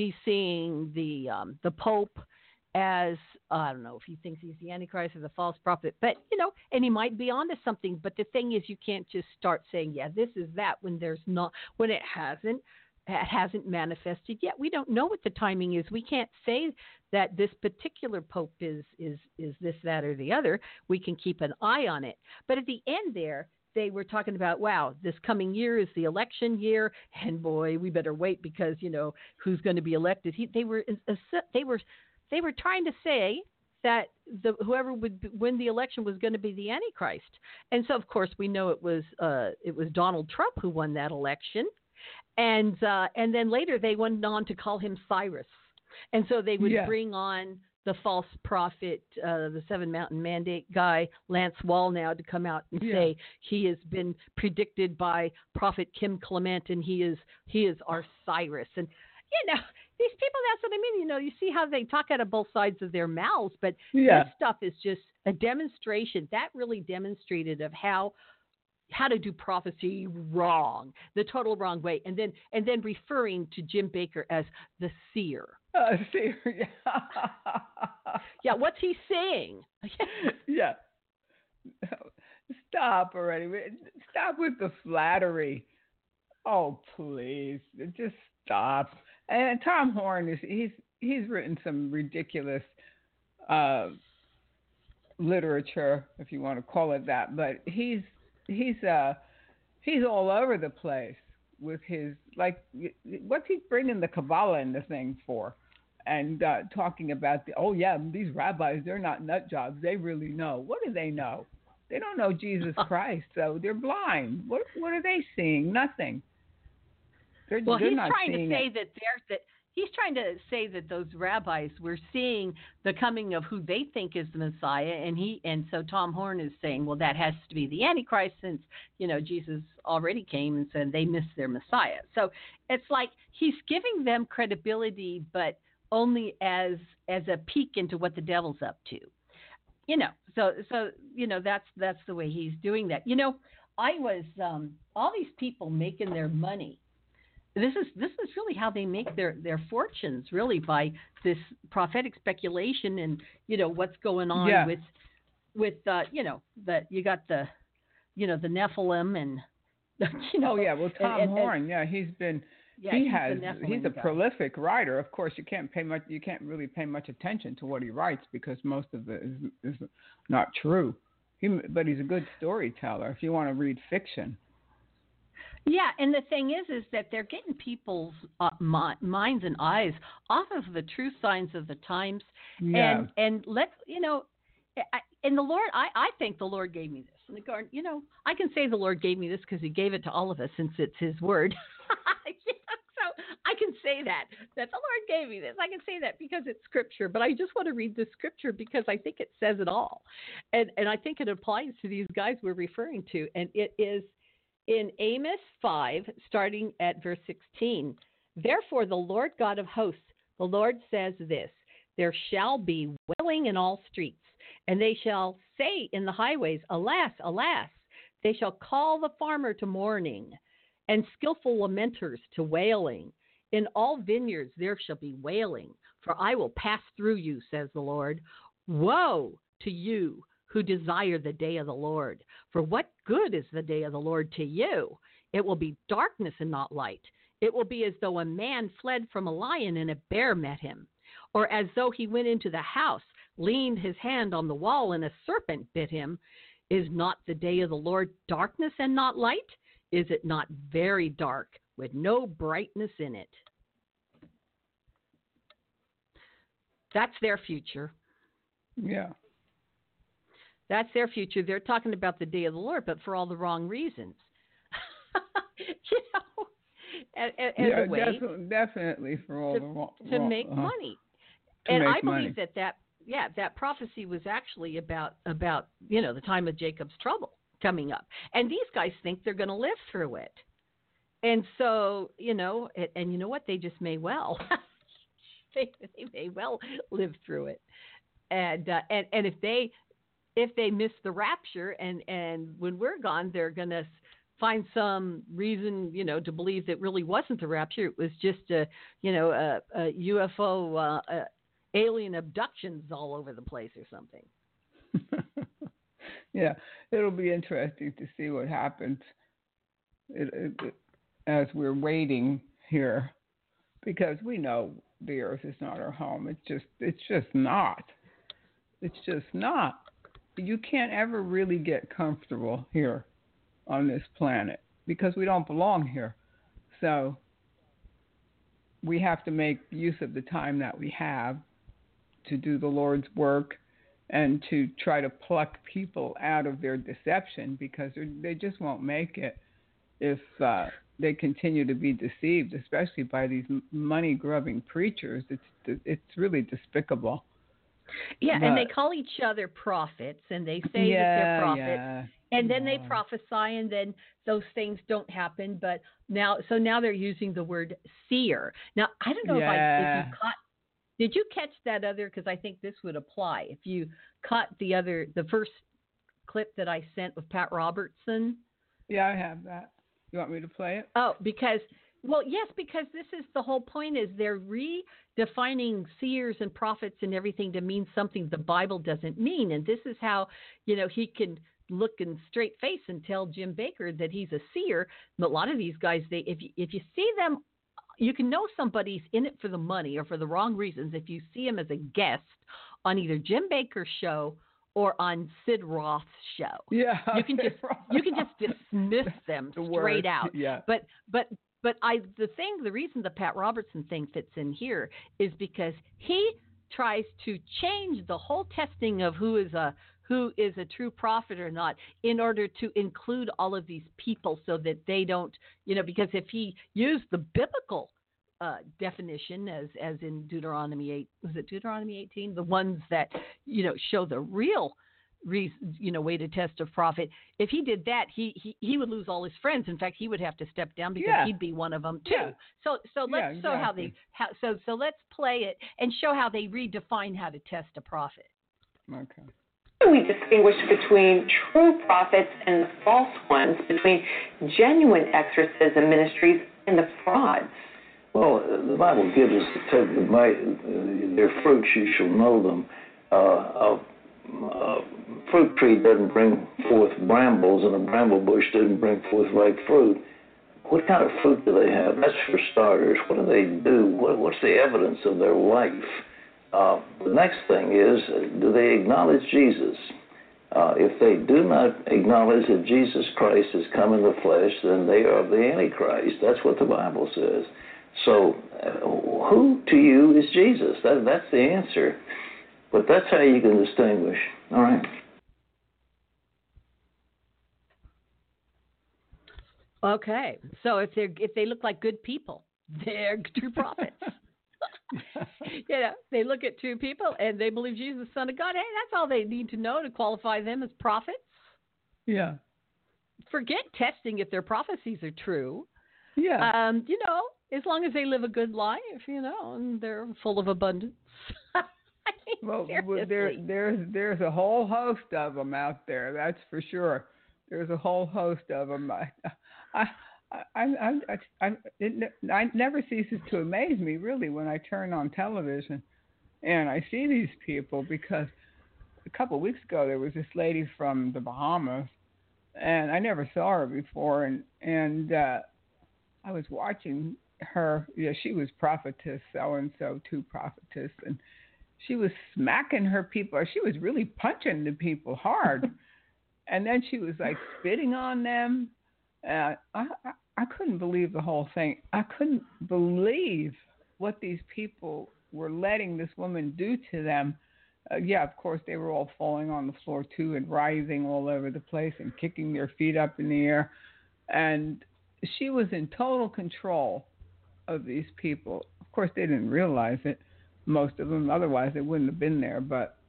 the Pope as, I don't know if he thinks he's the Antichrist or the false prophet, but, and he might be onto something. But the thing is, you can't just start saying, this is that when it hasn't manifested yet. We don't know what the timing is. We can't say that this particular Pope is this, that, or the other. We can keep an eye on it. But at the end there, they were talking about, wow, this coming year is the election year, and boy, we better wait because, who's going to be elected. They were trying to say that whoever would win the election was going to be the Antichrist. And so, of course, we know it was Donald Trump who won that election. And then later they went on to call him Cyrus. And so they would bring on the false prophet, the Seven Mountain Mandate guy, Lance Wallnau, to come out and say he has been predicted by Prophet Kim Clement, and he is our Cyrus. And, these people, that's what I mean. You see how they talk out of both sides of their mouths, but this stuff is just a demonstration. That really demonstrated of how to do prophecy wrong, the total wrong way, and then referring to Jim Baker as the seer. Seer, what's he saying? Stop already. Stop with the flattery. Oh, please, just stop. And Tom Horn he's written some ridiculous literature, if you want to call it that, but he's all over the place with his, what's he bringing the Kabbalah in the thing for? And talking about these rabbis, they're not nut jobs. They really know. What do they know? They don't know Jesus Christ, so they're blind. What are they seeing? Nothing. They're he's trying to say that he's trying to say that those rabbis were seeing the coming of who they think is the Messiah, and so Tom Horn is saying, well, that has to be the Antichrist, since Jesus already came and said they missed their Messiah. So it's like he's giving them credibility, but only as a peek into what the devil's up to. So that's the way he's doing that. I was all these people making their money. This is really how they make their fortunes, really, by this prophetic speculation and what's going on with that you got the Nephilim and Tom Horn, he's been he's a prolific writer. Of course, you can't really pay much attention to what he writes because most of it is not true. But he's a good storyteller if you want to read fiction. Yeah, and the thing is that they're getting people's minds and eyes off of the true signs of the times. Yeah. And let's, and the Lord, I think the Lord gave me this. In the garden, I can say the Lord gave me this because He gave it to all of us since it's His word. So I can say that the Lord gave me this. I can say that because it's Scripture. But I just want to read this Scripture because I think it says it all, and I think it applies to these guys we're referring to, and it is in Amos 5, starting at verse 16. Therefore, the Lord God of hosts, the Lord says this: there shall be wailing in all streets. And they shall say in the highways, alas, alas. They shall call the farmer to mourning, and skillful lamenters to wailing. In all vineyards there shall be wailing, for I will pass through you, says the Lord. Woe to you who desire the day of the Lord. For what good is the day of the Lord to you? It will be darkness and not light. It will be as though a man fled from a lion and a bear met him, or as though he went into the house, leaned his hand on the wall, and a serpent bit him. Is not the day of the Lord darkness and not light? Is it not very dark with no brightness in it? That's their future. Yeah. That's their future. They're talking about the day of the Lord, but for all the wrong reasons. As a way definitely for all the wrong to make money. And I believe that prophecy was actually about the time of Jacob's trouble coming up. And these guys think they're going to live through it. And so, and you know what? They just may well. they may well live through it. And if they miss the rapture and when we're gone, they're going to find some reason, to believe that really wasn't the rapture. It was just a UFO alien abductions all over the place or something. Yeah, it'll be interesting to see what happens as we're waiting here, because we know the Earth is not our home. It's just not. It's just not. You can't ever really get comfortable here on this planet because we don't belong here. So we have to make use of the time that we have to do the Lord's work and to try to pluck people out of their deception, because they just won't make it if they continue to be deceived, especially by these money-grubbing preachers. It's really despicable. Yeah, and they call each other prophets, and they say that they're prophets, and then they prophesy, and then those things don't happen. But now they're using the word seer. Now, I don't know if you caught. Did you catch that other? Because I think this would apply. If you caught the first clip that I sent with Pat Robertson. Yeah, I have that. You want me to play it? Oh, because this is the whole point, is they're redefining seers and prophets and everything to mean something the Bible doesn't mean. And this is how, he can look in straight face and tell Jim Baker that he's a seer. But a lot of these guys, if you see them, you can know somebody's in it for the money or for the wrong reasons if you see him as a guest on either Jim Baker's show or on Sid Roth's show. Yeah, you can just dismiss them straight out. Yeah. But the reason the Pat Robertson thing fits in here is because he tries to change the whole testing of who is a true prophet or not in order to include all of these people so that they don't, because if he used the biblical definition as in Deuteronomy 8, was it Deuteronomy 18? The ones that, show the real reason, way to test a prophet. If he did that, he would lose all his friends. In fact, he would have to step down because he'd be one of them too. Yeah. So let's show so let's play it and show how they redefine how to test a prophet. Okay. We distinguish between true prophets and false ones, between genuine exorcism ministries and the frauds. Well, the Bible gives us the tip, by their fruits you shall know them. A fruit tree doesn't bring forth brambles, and a bramble bush doesn't bring forth ripe fruit. what kind of fruit do they have? That's for starters. What do they do? What's the evidence of their life? The next thing is, do they acknowledge Jesus? If they do not acknowledge that Jesus Christ has come in the flesh, then they are the Antichrist. That's what the Bible says. So, who to you is Jesus? That's the answer. But that's how you can distinguish. All right. Okay, so if they look like good people, they're true prophets. They look at true people and they believe Jesus is the Son of God. Hey, that's all they need to know to qualify them as prophets. Yeah. Forget testing if their prophecies are true. Yeah. As long as they live a good life, and they're full of abundance. Well, there's a whole host of them out there. That's for sure. There's a whole host of them. It never ceases to amaze me, really, when I turn on television and I see these people, because a couple of weeks ago there was this lady from the Bahamas, and I never saw her before, and I was watching her. Yeah, she was prophetess so-and-so, two prophetess, and she was smacking her people. She was really punching the people hard. And then she was like spitting on them. I couldn't believe the whole thing. I couldn't believe what these people were letting this woman do to them. Of course, they were all falling on the floor too and writhing all over the place and kicking their feet up in the air. And she was in total control of these people. Of course, they didn't realize it, most of them. Otherwise, they wouldn't have been there.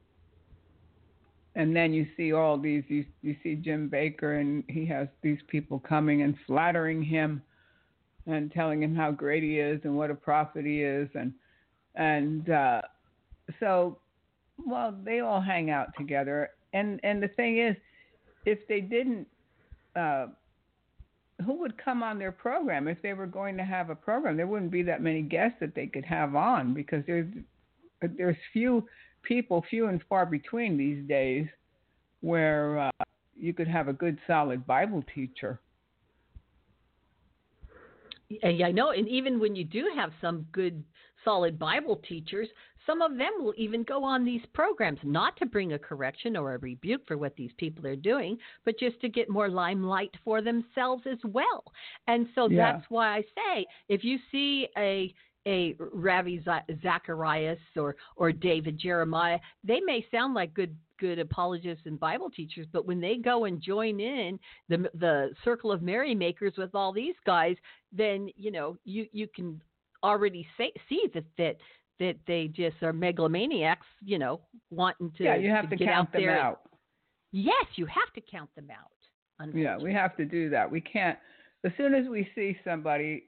And then you see all these, you see Jim Bakker, and he has these people coming and flattering him and telling him how great he is and what a prophet he is. So they all hang out together. And the thing is, if they didn't, who would come on their program? If they were going to have a program, there wouldn't be that many guests that they could have on, because there's few and far between these days where you could have a good, solid Bible teacher. Yeah, I know. And even when you do have some good, solid Bible teachers, some of them will even go on these programs, not to bring a correction or a rebuke for what these people are doing, but just to get more limelight for themselves as well. And so that's why I say, if you see a Ravi Zacharias or David Jeremiah, they may sound like good apologists and Bible teachers, but when they go and join in the circle of merrymakers with all these guys, then you can already see that they just are megalomaniacs, wanting to you have to get count out them there. out. Yes, you have to count them out. Yeah, we have to do that. We can't. As soon as we see somebody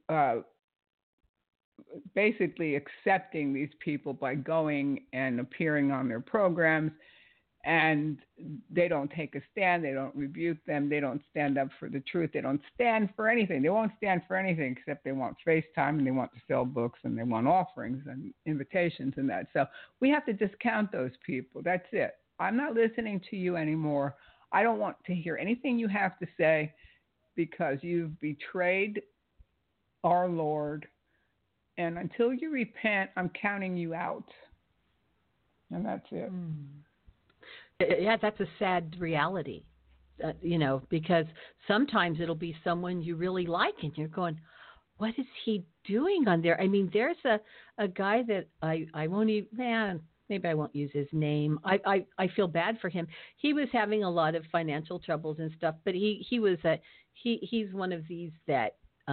basically accepting these people by going and appearing on their programs, and they don't take a stand, they don't rebuke them, they don't stand up for the truth, they don't stand for anything. They won't stand for anything except they want FaceTime, and they want to sell books, and they want offerings and invitations and that. So we have to discount those people. That's it. I'm not listening to you anymore. I don't want to hear anything you have to say, because you've betrayed our Lord. And until you repent, I'm counting you out. And that's it. Yeah, that's a sad reality, because sometimes it'll be someone you really like, and you're going, what is he doing on there? I mean, there's a guy that I won't even, maybe I won't use his name. I feel bad for him. He was having a lot of financial troubles and stuff, but he's one of these that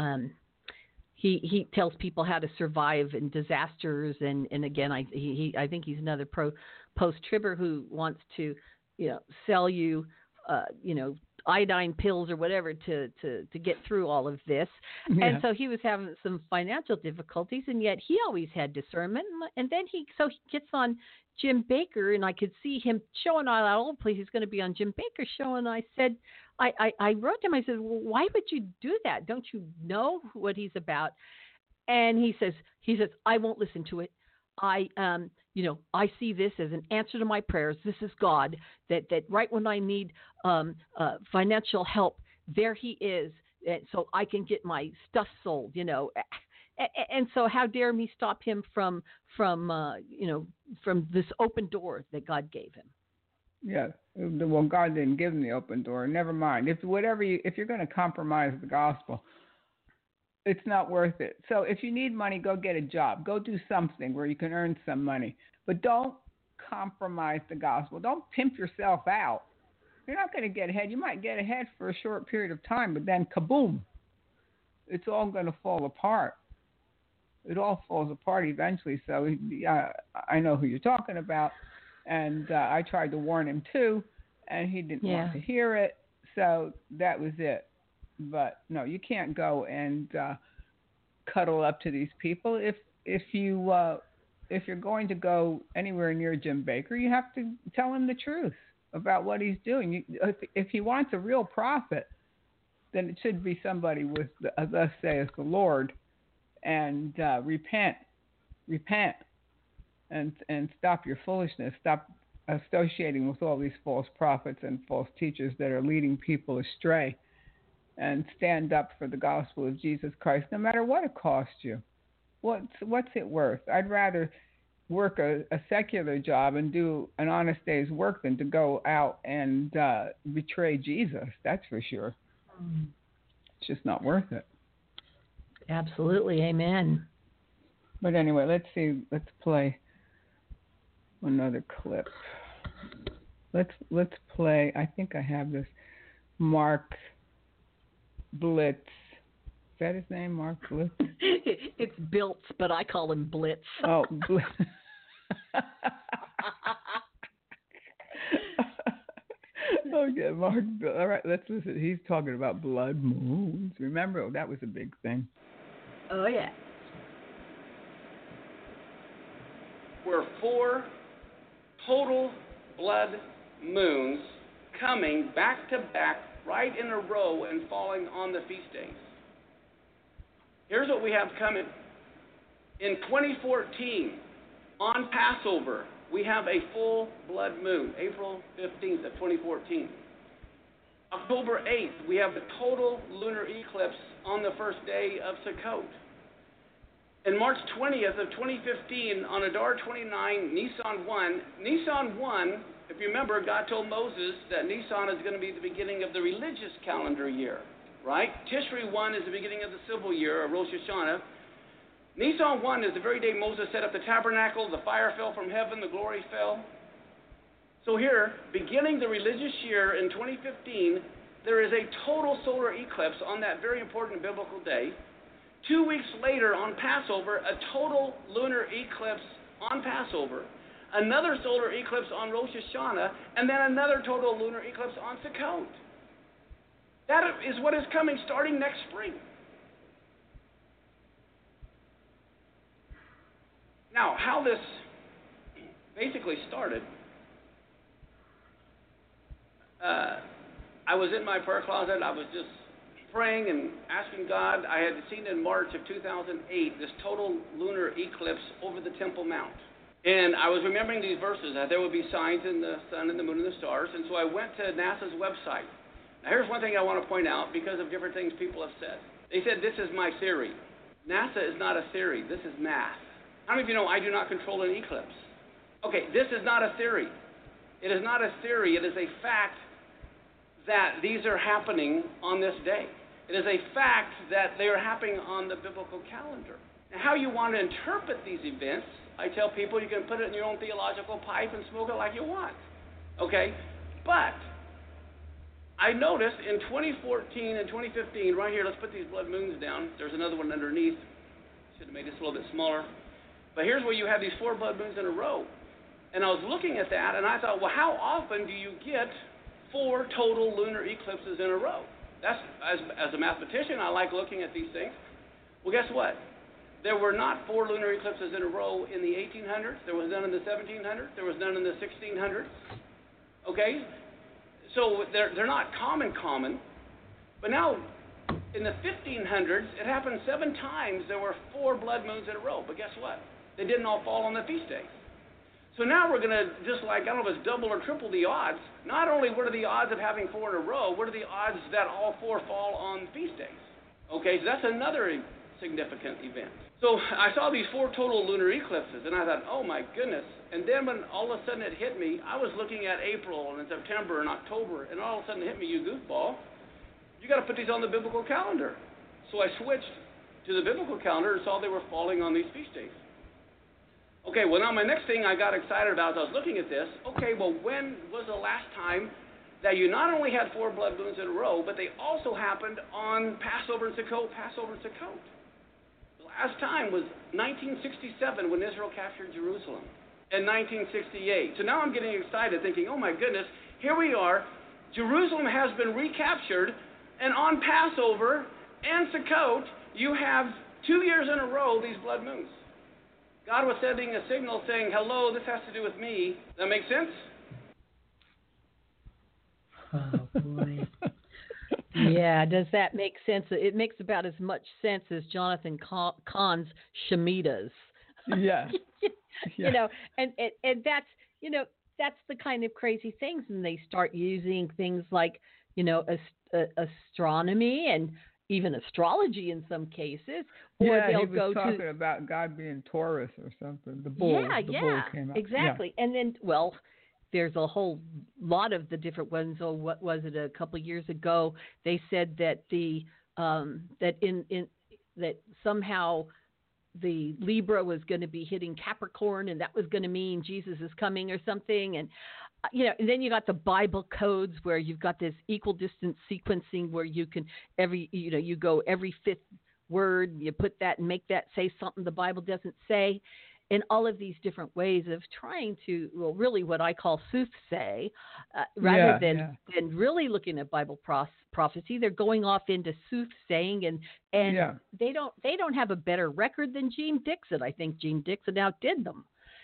he tells people how to survive in disasters, and again, I think he's another post-tribber who wants to sell you iodine pills or whatever to get through all of this. Yeah. And so he was having some financial difficulties, and yet he always had discernment. And then he gets on Jim Bakker, and I could see him showing all that old place. He's going to be on Jim Bakker's show, and I said, I wrote to him, I said, well, why would you do that? Don't you know what he's about? And he says, I won't listen to it. I see this as an answer to my prayers. This is God, that right when I need financial help, there he is, so I can get my stuff sold, you know. And so how dare me stop him from this open door that God gave him. Yeah. Well, God didn't give him the open door. Never mind. If you're going to compromise the gospel, it's not worth it. So if you need money, go get a job. Go do something where you can earn some money. But don't compromise the gospel. Don't pimp yourself out. You're not going to get ahead. You might get ahead for a short period of time, but then kaboom, it's all going to fall apart. It all falls apart eventually. So I know who you're talking about, and I tried to warn him too, and he didn't want to hear it. So that was it. But no, you can't go and cuddle up to these people. If you're going to go anywhere near Jim Bakker, you have to tell him the truth about what he's doing. If he wants a real prophet, then it should be somebody with thus saith the Lord, and repent, and stop your foolishness. Stop associating with all these false prophets and false teachers that are leading people astray, and stand up for the gospel of Jesus Christ, no matter what it costs you. What's it worth? I'd rather work a secular job and do an honest day's work than to go out and betray Jesus. That's for sure. It's just not worth it. Absolutely. Amen. But anyway, let's play another clip. Let's play, I think I have this, Mark Blitz. Is that his name, Mark Blitz? It's Biltz, but I call him Blitz. Oh, Blitz. Okay, Mark. All right, let's listen. He's talking about blood moons. Remember, that was a big thing. Oh, yeah. Were 4 total blood moons coming back to back, right in a row, and falling on the feast days. Here's what we have coming. In 2014, on Passover, we have a full blood moon, April 15th of 2014. October 8th, we have the total lunar eclipse on the first day of Sukkot. And March 20th of 2015, on Adar 29, Nisan 1, if you remember, God told Moses that Nisan is going to be the beginning of the religious calendar year, right? Tishri 1 is the beginning of the civil year, or Rosh Hashanah. Nisan 1 is the very day Moses set up the tabernacle, the fire fell from heaven, the glory fell. So here, beginning the religious year in 2015, there is a total solar eclipse on that very important biblical day. 2 weeks later, on Passover, a total lunar eclipse on Passover, another solar eclipse on Rosh Hashanah, and then another total lunar eclipse on Sukkot. That is what is coming starting next spring. Now, how this basically started, I was in my prayer closet. I was just praying and asking God. I had seen in March of 2008 this total lunar eclipse over the Temple Mount. And I was remembering these verses, that there would be signs in the sun and the moon and the stars. And so I went to NASA's website. Now, here's one thing I want to point out because of different things people have said. They said, this is my theory. NASA is not a theory. This is math. How many of you know I do not control an eclipse? Okay, this is not a theory. It is not a theory. It is a fact that these are happening on this day. It is a fact that they are happening on the biblical calendar. Now, how you want to interpret these events, I tell people you can put it in your own theological pipe and smoke it like you want. Okay? But I noticed in 2014 and 2015, right here, let's put these blood moons down. There's another one underneath. Should have made this a little bit smaller. But here's where you have these 4 blood moons in a row. And I was looking at that, and I thought, well, how often do you get 4 total lunar eclipses in a row? That's, as a mathematician, I like looking at these things. Well, guess what? There were not 4 lunar eclipses in a row in the 1800s. There was none in the 1700s. There was none in the 1600s. Okay? So they're not common. But now, in the 1500s, it happened 7 times. There were 4 blood moons in a row. But guess what? They didn't all fall on the feast days. So now we're going to just like, I don't know if it's double or triple the odds. Not only what are the odds of having 4 in a row, what are the odds that all 4 fall on feast days? Okay, so that's another significant event. So I saw these 4 total lunar eclipses, and I thought, oh my goodness. And then when all of a sudden it hit me, I was looking at April and September and October, and all of a sudden it hit me, you goofball, you got to put these on the biblical calendar. So I switched to the biblical calendar and saw they were falling on these feast days. Okay, well now my next thing I got excited about as I was looking at this, okay, well when was the last time that you not only had 4 blood moons in a row, but they also happened on Passover and Sukkot, The last time was 1967 when Israel captured Jerusalem, and 1968. So now I'm getting excited thinking, oh my goodness, here we are, Jerusalem has been recaptured, and on Passover and Sukkot, you have 2 years in a row these blood moons. God was sending a signal saying, hello, this has to do with me. Does that make sense? Oh, boy. Yeah, does that make sense? It makes about as much sense as Jonathan Cahn's Shemitahs. Yeah. You know, and that's, you know, that's the kind of crazy things. And they start using things like, you know, astronomy and even astrology in some cases, or yeah, they'll he was go talking about God being Taurus or something. The bull, bull came out. Exactly. Yeah. And then, well, there's a whole lot of the different ones. Oh, what was it? A couple of years ago, they said that the that somehow the Libra was going to be hitting Capricorn, and that was going to mean Jesus is coming or something, and. You know, and then you got the Bible codes where you've got this equal distance sequencing where you can you go every 5th word, you put that and make that say something the Bible doesn't say, in all of these different ways of trying to, well, really what I call soothsay, rather than really looking at Bible prophecy. They're going off into soothsaying, and they don't have a better record than Gene Dixon. I think Gene Dixon outdid them.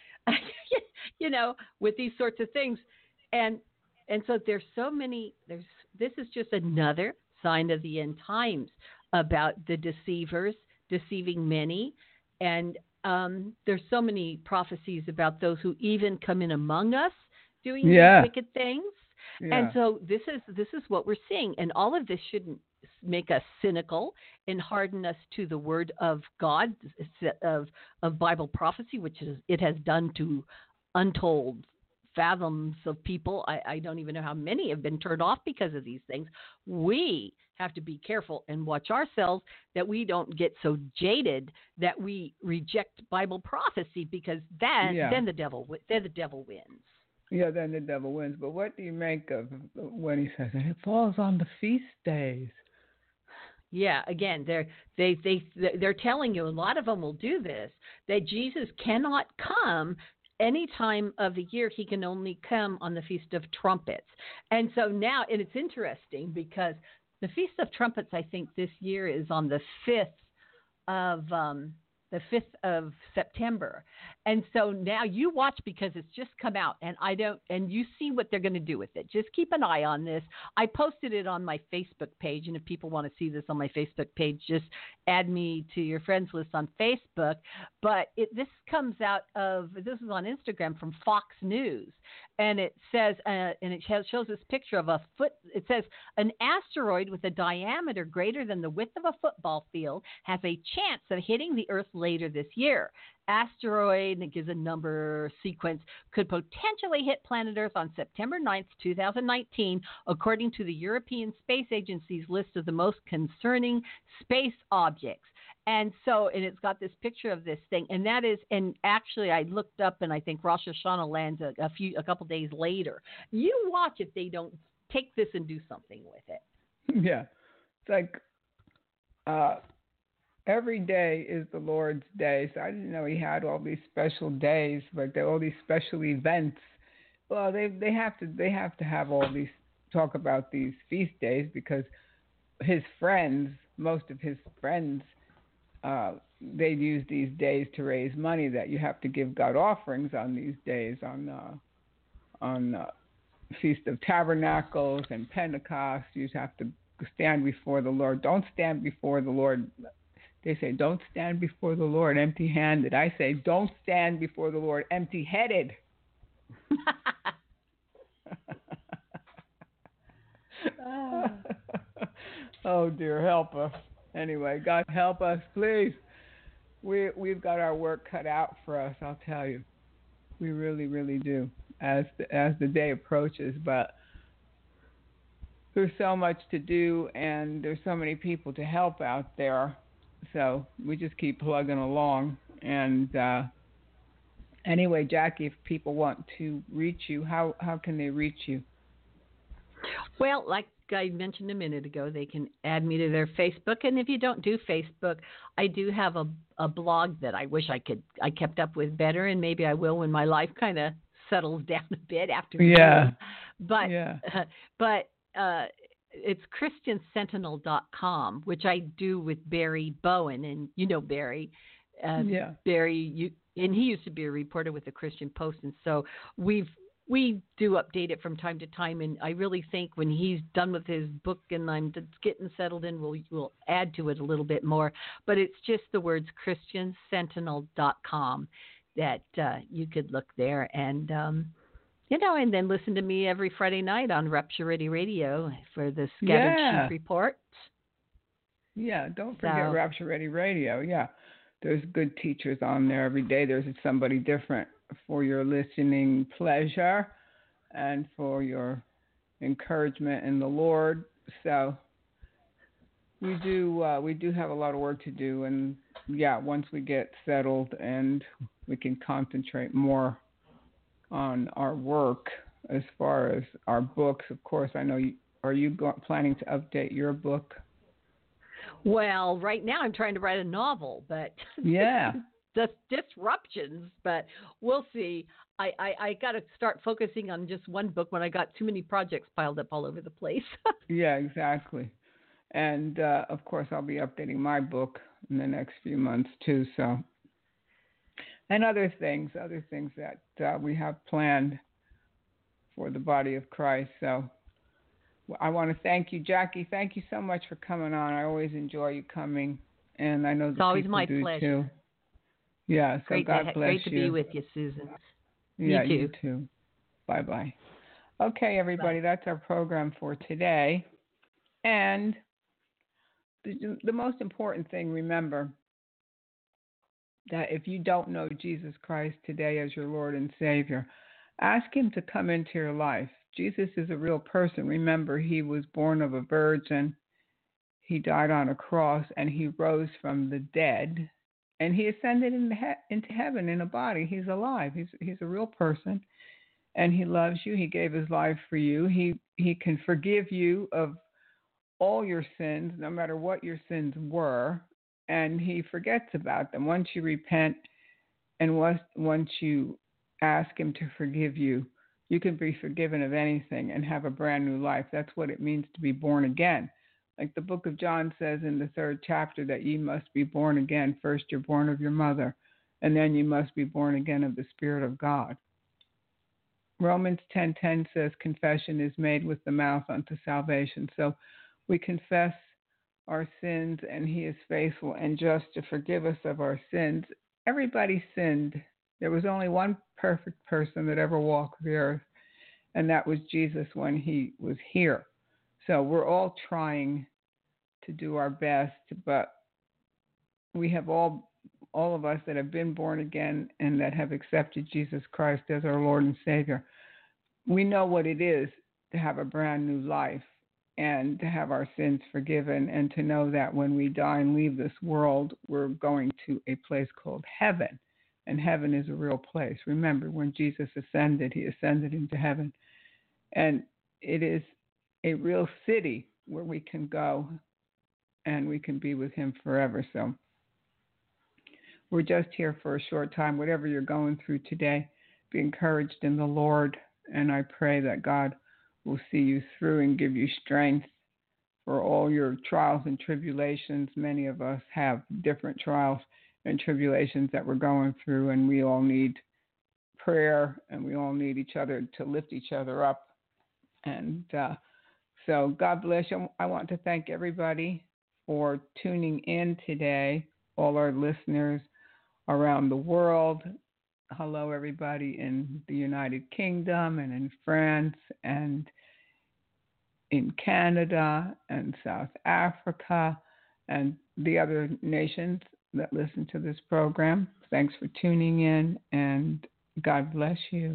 You know, with these sorts of things, and so there's so many. This is just another sign of the end times about the deceivers deceiving many, and there's so many prophecies about those who even come in among us doing these wicked things, and so this is what we're seeing, and all of this shouldn't make us cynical and harden us to the word of God, of Bible prophecy, which it has done to untold fathoms of people. I don't even know how many have been turned off because of these things. We have to be careful and watch ourselves that we don't get so jaded that we reject Bible prophecy, because then the devil wins. Yeah, then the devil wins. But what do you make of when he says it falls on the feast days? Yeah, again, they're telling you, a lot of them will do this, that Jesus cannot come any time of the year. He can only come on the Feast of Trumpets. And so now, and it's interesting because the Feast of Trumpets, I think this year is on the 5th of September. And so now you watch, because it's just come out, and you see what they're going to do with it. Just keep an eye on this. I posted it on my Facebook page, and if people want to see this on my Facebook page, just add me to your friends list on Facebook. But this is on Instagram from Fox News, and it says, and it shows this picture of it says, an asteroid with a diameter greater than the width of a football field has a chance of hitting the Earth later this year. Asteroid, and it gives a number sequence, could potentially hit planet Earth on September 9th, 2019, according to the European Space Agency's list of the most concerning space objects. And it's got this picture of this thing, and that is, and actually I looked up, and I think Rosh Hashanah lands a couple days later. You watch if they don't take this and do something with it. Yeah, it's like every day is the Lord's day. So I didn't know he had all these special days, like all these special events. Well, they have to have all these, talk about these feast days, because most of his friends, they use these days to raise money, that you have to give God offerings on these days, on Feast of Tabernacles and Pentecost. You have to stand before the Lord. Don't stand before the Lord. They say, don't stand before the Lord empty-handed. I say, don't stand before the Lord empty-headed. Oh dear, help us. Anyway, God help us, please. We've got our work cut out for us, I'll tell you. We really, really do, as the day approaches. But there's so much to do, and there's so many people to help out there. So we just keep plugging along. And anyway, Jackie, if people want to reach you, how can they reach you? Well, like I mentioned a minute ago, they can add me to their Facebook. And if you don't do Facebook, I do have a blog that I wish I kept up with better, and maybe I will when my life kind of settles down a bit after the move. But it's ChristianSentinel.com, which I do with Barry Bowen, and you know Barry. Barry, and he used to be a reporter with the Christian Post, and so we do update it from time to time. And I really think when he's done with his book and I'm getting settled in, we'll add to it a little bit more. But it's just the words ChristianSentinel.com that you could look there and and then listen to me every Friday night on Rapture Ready Radio for the Scattered Sheep Report. Yeah, don't forget Rapture Ready Radio. Yeah, there's good teachers on there every day. There's somebody different for your listening pleasure and for your encouragement in the Lord. So we do have a lot of work to do, and once we get settled and we can concentrate more on our work as far as our books. Of course, I know are you planning to update your book? Well, right now I'm trying to write a novel, but the disruptions, but we'll see. I got to start focusing on just one book when I got too many projects piled up all over the place. Yeah, exactly. And of course, I'll be updating my book in the next few months too. So, and other things that we have planned for the body of Christ. So, I want to thank you, Jackie. Thank you so much for coming on. I always enjoy you coming, and I know it's always my do pleasure. Too. Yeah, so God bless great to you. be with you, Susan. Yeah, Me too. You too. Bye-bye. Okay, everybody, that's our program for today. And the most important thing, remember, that if you don't know Jesus Christ today as your Lord and Savior, ask Him to come into your life. Jesus is a real person. Remember, He was born of a virgin. He died on a cross, and He rose from the dead. And He ascended into heaven in a body. He's alive. He's a real person, and He loves you. He gave His life for you. He can forgive you of all your sins, no matter what your sins were, and He forgets about them. Once you repent and once you ask Him to forgive you, you can be forgiven of anything and have a brand new life. That's what it means to be born again. Like the book of John says in the 3rd chapter that ye must be born again. First you're born of your mother, and then you must be born again of the Spirit of God. Romans 10:10 says confession is made with the mouth unto salvation. So we confess our sins, and He is faithful and just to forgive us of our sins. Everybody sinned. There was only one perfect person that ever walked the earth, and that was Jesus when He was here. So we're all trying to do our best, but we have all of us that have been born again and that have accepted Jesus Christ as our Lord and Savior. We know what it is to have a brand new life and to have our sins forgiven, and to know that when we die and leave this world, we're going to a place called heaven. And heaven is a real place. Remember, when Jesus ascended, He ascended into heaven. And it is a real city where we can go and we can be with Him forever. So we're just here for a short time. Whatever you're going through today, be encouraged in the Lord. And I pray that God will see you through and give you strength for all your trials and tribulations. Many of us have different trials and tribulations that we're going through, and we all need prayer, and we all need each other to lift each other up. And so God bless you. I want to thank everybody for tuning in today, all our listeners around the world. hello, everybody in the United Kingdom and in France and in Canada and South Africa and the other nations that listen to this program. Thanks for tuning in, and God bless you.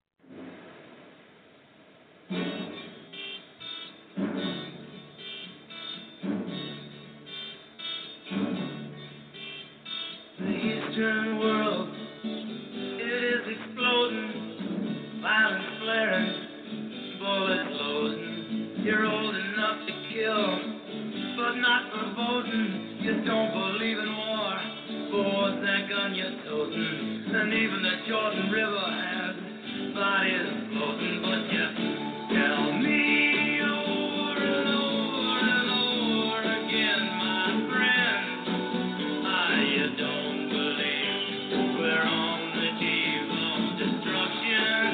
The Eastern world, it is exploding, violence flaring, bullets loading. You're old enough to kill, but not for voting. You don't believe in war, but what's that gun you're toting? And even the Jordan River has bodies floating, but you tell me over and over and over again, my friend, you don't believe we're on the eve of destruction.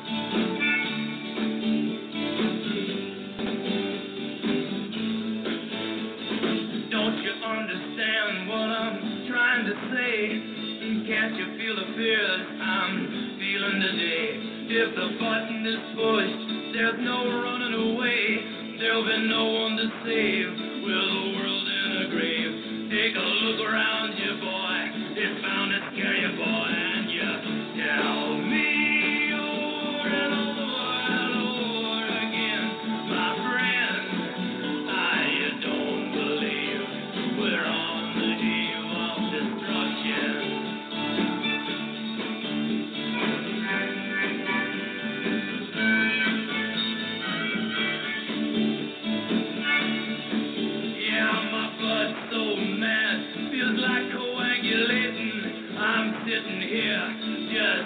Don't you understand what I'm trying to say? Can't you feel the fears I'm feeling today? If the button is pushed, there's no running away. There'll be no one to save with the world in a grave. Take a look around you, boy. It's bound to scare you, boy. And you tell me over and over and over again, my friend, you don't believe we're on the eve of destruction. I'm sitting here just